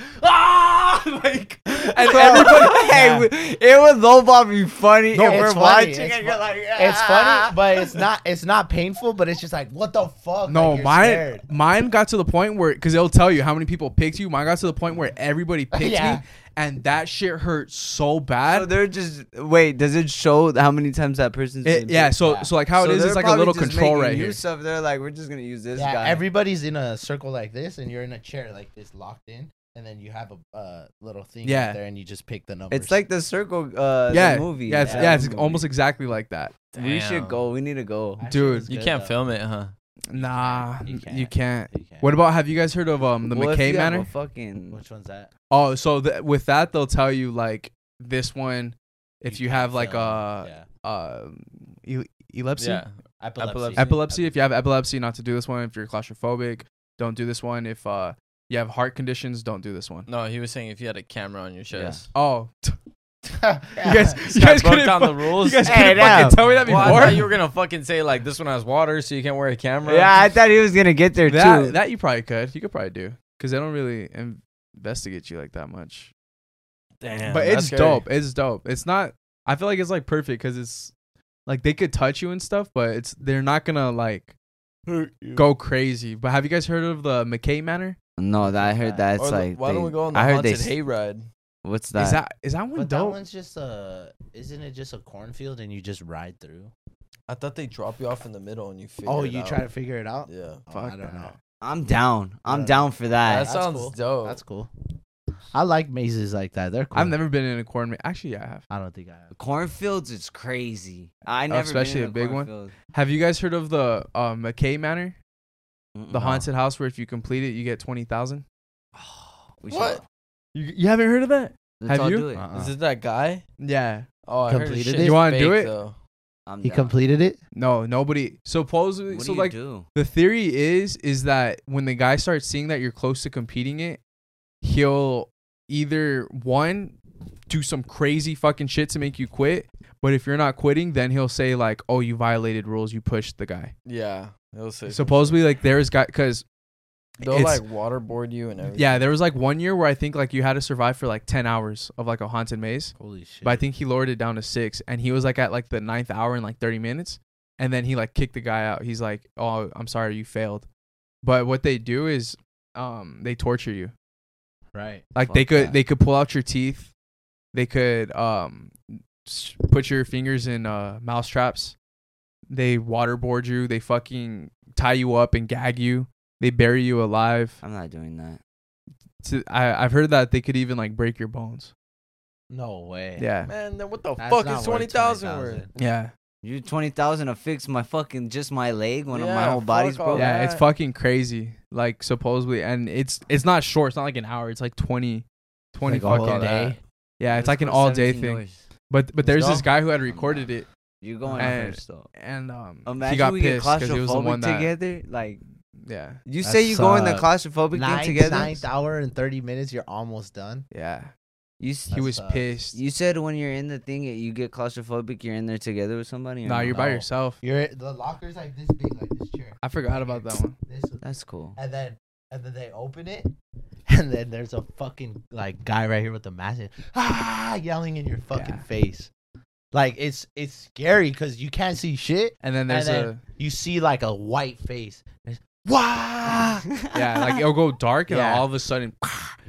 B: ah, like, and everybody.
C: Hey, it would lowball be funny
D: No,
C: if we're
D: it's funny.
C: watching
D: It's
C: and
D: fu-
C: you're like,
D: It's funny, but it's not. It's not painful, but it's just like, what the fuck?
B: No,
D: Like, you're
B: mine,
D: scared.
B: mine got to the point where, because it'll tell you how many people picked you. Mine got to the point where everybody picked
D: Yeah.
B: me, and that shit hurt so
C: So
B: bad.
C: they're just wait. Does it show how many times that person's
B: It-
C: been
B: yeah,
C: picked?
B: so
D: Yeah.
B: so like how
C: So
B: it is,
C: they're
B: it's like a
C: probably
B: little
C: just
B: control
C: making
B: right here.
C: use of- They're like, we're just gonna use this
D: Yeah,
C: guy.
D: everybody's in a circle like this, and you're in a chair like this, locked in, and then you have a uh, little thing
B: Yeah.
D: right there, and you just pick the numbers.
C: It's like the circle. Uh,
B: Yeah,
C: the movie.
B: yeah, it's,
D: Yeah,
B: yeah, it's
C: the movie.
B: almost exactly like that.
C: We should
E: Damn.
C: go. We need to go.
D: That shit
B: dude,
D: is
E: You
D: good,
E: can't
D: though.
E: film it, huh?
B: Nah,
D: You
B: you
D: can't.
B: can't.
D: You can't.
B: What about, have you guys heard of um the
C: Well, if
B: McKay
C: you have a
B: Manor?
C: Fucking.
D: Which one's that?
B: Oh, so th- with that they'll tell you like this one, if you,
D: can't
B: have like
D: film.
B: uh
D: yeah.
B: uh e- epilepsy,
E: Yeah.
D: epilepsy.
E: epilepsy.
B: epilepsy. If you have epilepsy, not to do this one. If you're claustrophobic, don't do this one. If uh you have heart conditions, don't do this one.
E: No, he was saying if you had a camera on your
C: Yeah.
E: chest.
B: Oh,
D: Yeah.
B: you guys,
E: This
B: you
E: guy
B: guys
E: broke
B: couldn't
E: down
B: fu-
E: the rules.
B: You guys
C: Hey,
B: couldn't
C: damn.
B: fucking tell me that
E: Well, I
B: before.
E: thought you were gonna fucking say like this one has water, so you can't wear a camera.
C: Yeah, I thought he was gonna get there
B: that
C: too.
B: that you probably could. You could probably do because they don't really investigate you like that much.
E: Damn.
B: But
E: that's
B: it's
E: scary.
B: dope. It's dope. It's not. I feel like it's like perfect because it's like they could touch you and stuff, but it's they're not gonna like go crazy. But have you guys heard of the McKay Manor?
C: no, that I heard that it's
E: Or the-
C: like.
E: why
C: they,
E: don't we go on the
C: I heard they.
E: haunted
C: s-
E: hayride?
C: What's that?
B: Is that is that one
D: But that
B: dope?
D: one's just a. Isn't it just a cornfield and you just ride through?
E: I thought they drop you off in the middle and you figure
D: Oh,
E: it
D: you
E: out.
D: try to figure it out?
E: Yeah.
D: Oh,
B: Fuck
D: I don't
B: that.
D: know.
C: I'm down. I'm
D: don't
C: down for that.
E: That
D: That's
E: sounds
D: cool.
E: dope.
D: That's cool. I like mazes like that. They're cool.
B: I've never been in a corn. Ma- Actually, yeah, I have.
D: I don't think I have.
C: Cornfields is crazy. I never
B: especially
C: been in
B: a big one?
C: cornfield.
B: Have you guys heard of the uh, McKay Manor,
C: Mm-mm.
B: the haunted house where if you complete it, you get twenty thousand?
C: We should-
E: What?
B: You you haven't heard of that?
C: Let's
B: Have
C: all
B: you?
C: do it.
D: Uh-uh.
E: Is it that guy?
B: Yeah.
E: Oh, I heard his
D: Completed
E: shit
D: it?
E: is
B: You wanna do
E: fake,
B: it?
E: Though.
C: I'm
D: He
C: down.
D: completed it?
B: No, nobody. Supposedly,
C: What
B: so
C: do you
B: like
C: do?
B: the theory is is that when the guy starts seeing that you're close to competing it, he'll either one do some crazy fucking shit to make you quit, but if you're not quitting, then he'll say like, "Oh, you violated rules. You pushed the guy."
E: Yeah. He'll say some
B: Supposedly, like there's guy because
E: shit. They'll
B: it's-
E: like waterboard you and everything.
B: yeah, there was like one year where I think like you had to survive for like ten hours of like a haunted maze,
D: Holy shit.
B: but I think he lowered it down to six, and he was like at like the ninth hour in like thirty minutes, and then he like kicked the guy out. He's like, "Oh, I'm sorry, you failed." But what they do is, um, they torture you.
D: Right.
B: Like
C: Fuck
B: they could
C: that.
B: they could pull out your teeth, they could um s- put your fingers in uh mouse traps. They waterboard you. They fucking tie you up and gag you. They bury you alive.
C: I'm not doing that.
B: To, I I've heard that they could even like break your bones.
D: No way.
B: Yeah,
E: Man, then what the
D: That's
E: fuck
D: not
E: is
D: worth
E: twenty thousand worth?
B: yeah,
C: You twenty thousand to fix my fucking just my leg when my
E: Yeah,
C: whole body's
E: fuck all
C: broken.
B: yeah. It's
E: that.
B: fucking crazy. Like supposedly, and it's it's not short. It's not like an hour. It's like twenty, twenty
D: Like a whole
B: fucking
D: day?
B: Yeah, it's
C: Let's
B: like an
C: go
B: all day
C: seventeen
B: thing.
C: hours.
B: But but there's
E: go.
B: this guy who had
C: I'm
B: recorded
C: down.
B: it,
C: You going
B: And-
C: first though?
B: and um
C: Imagine
B: he got
C: we get
B: pissed because he was the
C: claustrophobic
B: one that
C: together. Like
B: yeah
C: you
D: That
C: say, you go in the
D: sucks.
C: claustrophobic thing
D: Ninth,
C: together.
D: ninth hour and thirty minutes, you're almost done.
B: yeah.
C: You s-
B: He was
D: sucks.
B: pissed.
C: you said when you're in the thing, you get claustrophobic. You're in there together with somebody. or
B: Nah,
C: no?
B: you're by
D: No.
B: yourself.
D: You're the locker's like this big, like this chair.
B: I forgot about that one.
D: This,
C: That's cool.
D: and then and then they open it, and then there's a fucking like guy right here with the mask, and, ah, yelling in your fucking
B: Yeah.
D: face. Like it's it's scary because you can't see shit.
B: And then there's
D: and
B: a
D: then you see like a white face. It's, Wah!
B: yeah, like it'll go dark and
D: Yeah.
B: all of a sudden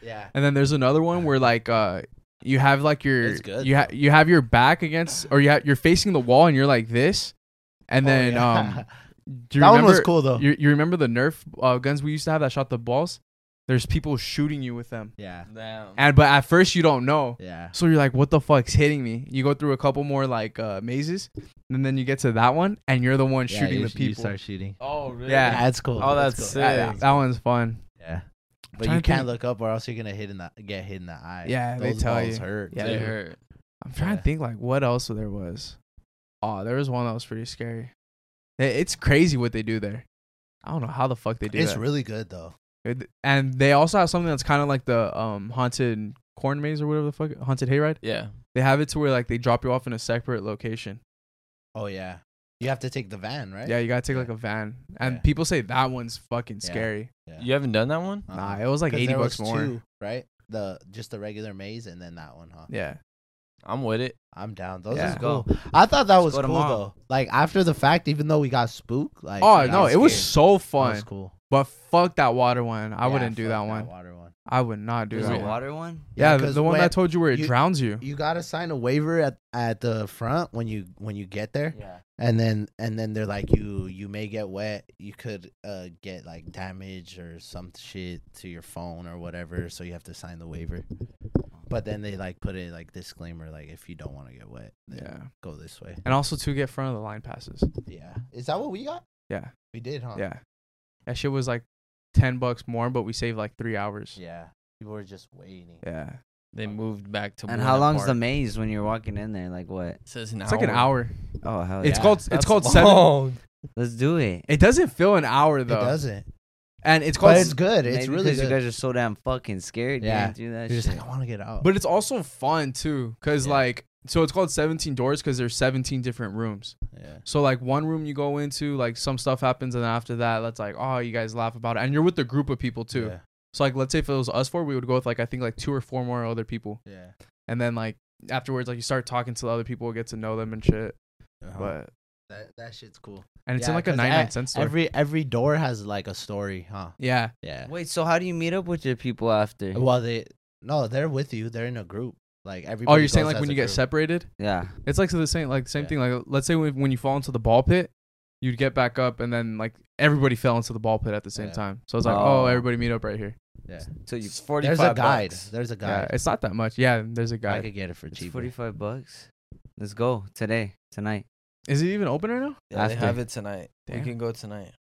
D: Yeah.
B: And then there's another one where like uh you have like your
D: It's good,
B: you ha-
D: though.
B: you have your back against or you ha- you're facing the wall and you're like this, and
D: Oh,
B: then
D: yeah.
B: um do you
D: that one was
B: remember-
D: cool though.
B: You, you remember the Nerf uh, guns we used to have that shot the balls? There's people shooting you with them,
D: Yeah.
E: Damn.
B: and but at first you don't know.
D: Yeah.
B: So you're like, what the fuck's hitting me? You go through a couple more like uh, mazes, and then you get to that one, and you're the one
D: Yeah,
B: shooting
D: you,
B: the
D: you
B: people.
D: start shooting.
E: Oh, really?
B: Yeah.
D: Yeah, that's cool.
E: Oh, that's
D: cool.
E: sick.
B: That, that one's fun.
D: Yeah. But
B: trying
D: you
B: to
D: can't
B: think-
D: look up or else you're gonna hit in the get hit in the eye.
B: Yeah, they
D: Those
B: tell
D: balls
B: you.
D: hurt.
B: Yeah,
E: They
B: they-
E: hurt.
B: I'm trying
D: Yeah.
B: to think like what else there was. Oh, there was one that was pretty scary. It- It's crazy what they do there. I don't know how the fuck they do
D: It's
B: that.
D: really good though.
B: It- and they also have something that's kind of like the um haunted corn maze or whatever the fuck, haunted hayride.
E: Yeah.
B: They have it to where like they drop you off in a separate location.
D: Oh yeah. You have to take the van, right?
B: Yeah, you gotta take
D: Yeah.
B: like a van, and
D: Yeah.
B: people say that one's fucking
D: Yeah.
B: scary.
D: Yeah.
E: You haven't done that one?
D: Uh-huh.
B: Nah, it was like
D: 'Cause
B: eighty
D: there
B: bucks
D: was
B: more.
D: two, right? The just the regular maze and then that one, huh?
B: Yeah,
E: I'm with it.
D: I'm down. Those
B: Yeah.
D: is cool. I thought that was
C: go
D: cool
C: tomorrow.
D: though. Like after the fact, even though we got spooked, like
B: oh
D: I
B: no, it was
D: scared.
B: so
D: That
B: fun.
D: was cool.
B: But fuck that water one. I
D: Yeah,
B: wouldn't do
D: fuck
B: that one.
D: Water one.
B: I would not do
C: There's
B: that
C: a
B: one.
C: water one.
B: Yeah, the,
D: 'cause
B: the one
D: when-
B: that I told you where it
D: you-
B: drowns you.
D: You gotta sign a waiver at at the front when you when you get there,
C: Yeah.
D: and then and then they're like you you may get wet. You could uh get like damage or some shit to your phone or whatever. So you have to sign the waiver. But then they like put it like disclaimer like if you don't want to get wet, then
B: Yeah,
D: go this way.
B: and also to get front of the line passes.
D: Yeah, is that what we got?
B: Yeah,
D: We did, huh?
B: yeah. That shit was like ten bucks more, but we saved like three hours.
D: Yeah. People were just waiting.
B: Yeah,
E: They moved back to
C: And
E: Buena
C: how long's the
E: Park.
C: maze when you're walking in there? Like what?
E: It says an
B: it's like an hour.
C: Oh hell
B: It's
C: yeah.
B: called it's
E: That's
B: called seven.
E: long.
C: Let's do it.
B: It doesn't feel an hour
D: It
B: though,
D: doesn't.
B: and it's called.
D: But it's good. It's
C: Maybe
D: really
C: because
D: good.
C: you guys are so damn fucking scared.
D: Yeah.
C: Yeah. Do that
D: You're just
C: shit.
D: like I want to get out.
B: But it's also fun too, cause
D: Yeah.
B: like so it's called seventeen doors because there's seventeen different rooms.
D: yeah.
B: So like one room you go into, like some stuff happens, and then after that, that's like, oh, you guys laugh about it, and you're with a group of people too.
D: Yeah.
B: So like, let's say if it was us four, we would go with like I think like two or four more other people,
D: Yeah.
B: and then like afterwards, like you start talking to the other people, get to know them and shit.
D: Uh-huh.
B: But
D: that that shit's cool.
B: and it's
D: Yeah,
B: in like a
D: 'cause
B: ninety-nine
D: e-
B: cent store.
D: Every every door has like a story, huh?
B: yeah,
D: Yeah.
C: Wait, so how do you meet up with your people after?
D: Well, they no, they're with you. They're in a group. Like every.
B: oh, you're saying like when you get separated,
C: Yeah.
B: it's like the same like the same
D: Yeah.
B: thing. Like let's say when, when you fall into the ball pit, you'd get back up, and then like everybody fell into the ball pit at the same
D: Yeah.
B: time. So it's like, oh,
C: Oh.
B: everybody meet up right here.
D: Yeah.
C: So you
E: It's forty-five
D: There's a guide.
E: bucks.
D: There's a
B: Yeah,
D: guide.
B: it's not that much. Yeah, there's a
D: I
B: guy.
D: could get it for
C: it's
D: cheaper.
C: forty-five bucks. Let's go today, tonight.
B: Is it even open right now?
E: Yeah, they
C: After.
E: have it tonight.
B: Damn.
E: We can go tonight.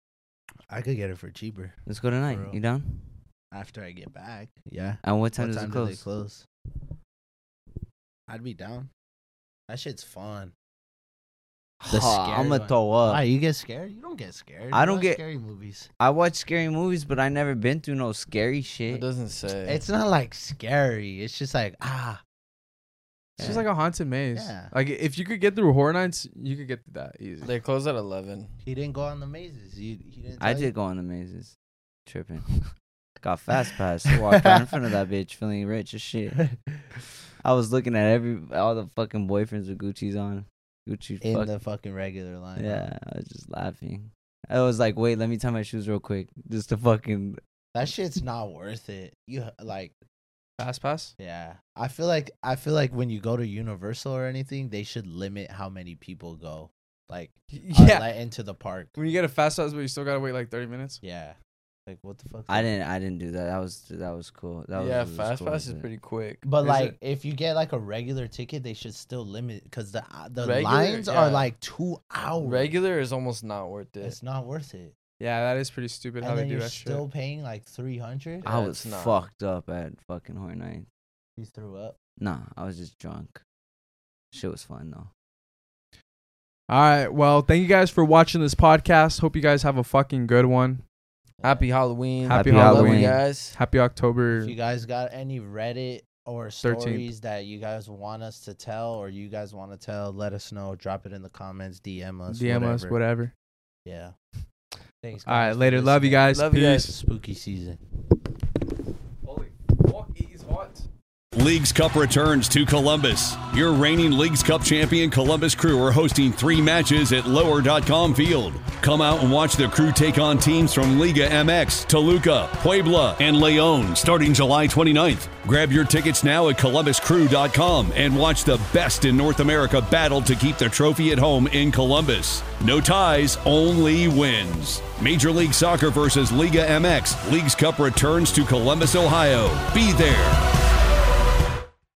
D: I could get it for cheaper
C: Let's go tonight.
D: real.
C: You down?
D: after I get back. Yeah.
C: And what time
D: What
C: does
D: time
C: it
D: do they
C: close?
D: close? I'd be down. That shit's fun.
C: The
D: scary
C: I'm gonna
D: one.
C: throw up.
D: Why you get scared? You don't get scared.
C: I
D: You
C: don't
D: watch
C: get-
D: scary movies.
C: I watch scary movies, but I never been through no scary
E: It
C: shit.
E: doesn't say.
D: It's not like scary. It's just like ah.
B: It's just like a haunted maze.
D: Yeah.
B: Like if you could get through Horror Nights, you could get through that easy.
E: They close at eleven.
D: He didn't go on the mazes. He, he didn't.
C: I
D: tell you?
C: did go on the mazes. Tripping. Got fast pass. Walked right in front of that bitch, feeling rich as shit. I was looking at every all the fucking boyfriends with Gucci's on. Gucci
D: in
C: fuck.
D: the fucking regular line.
C: Yeah, I was just laughing. I was like, wait, let me tie my shoes real quick, just to fucking.
D: That shit's not worth it. You like,
B: Fast Pass.
D: yeah. I feel like I feel like when you go to Universal or anything, they should limit how many people go. Like, uh,
B: Yeah.
D: like into the park.
B: When you get a Fast Pass, but you still gotta wait like thirty minutes.
D: Yeah. Like what the fuck?
C: I didn't. I didn't do that. That was that was cool. That was,
E: yeah,
C: it was
E: fast
C: cool,
E: pass is
C: but-
E: pretty quick.
D: But
B: Is
D: like,
B: it?
D: if you get like a regular ticket, they should still limit because the uh, the
E: Regular,
D: lines are
E: yeah.
D: like two hours.
E: Regular is almost not worth it.
D: It's not worth it.
B: Yeah, that is pretty stupid how
D: And
B: they
D: then
B: do
D: you're
B: that
D: still
B: shit.
D: paying like three hundred.
C: I
E: Yeah,
C: was
E: it's not.
C: fucked up at fucking Horror Night.
D: You threw up.
C: Nah, I was just drunk. Shit was fun though.
B: All right. Well, thank you guys for watching this podcast. Hope you guys have a fucking good one.
E: Happy Halloween.
B: Happy
C: Happy
E: Love you
C: Halloween.
E: guys.
B: Happy October.
D: If you guys got any Reddit or
B: thirteenth.
D: stories that you guys want us to tell or you guys want to tell, let us know. Drop it in the comments. D M us.
B: D M
D: whatever.
B: us, whatever.
D: Yeah. Thanks.
B: All right.
D: guys, for
B: Later. Love you
D: listening.
B: guys.
E: Love you guys.
B: Peace.
D: Spooky season.
B: Holy fuck, it is hot.
A: Leagues Cup returns to Columbus. Your reigning Leagues Cup champion Columbus Crew are hosting three matches at lower dot com Field. Come out and watch the Crew take on teams from Liga M X, Toluca, Puebla, and Leon starting July twenty-ninth. Grab your tickets now at columbus crew dot com and watch the best in North America battle to keep the trophy at home in Columbus. No ties, only wins. Major League Soccer versus Liga M X. Leagues Cup returns to Columbus, Ohio. Be there.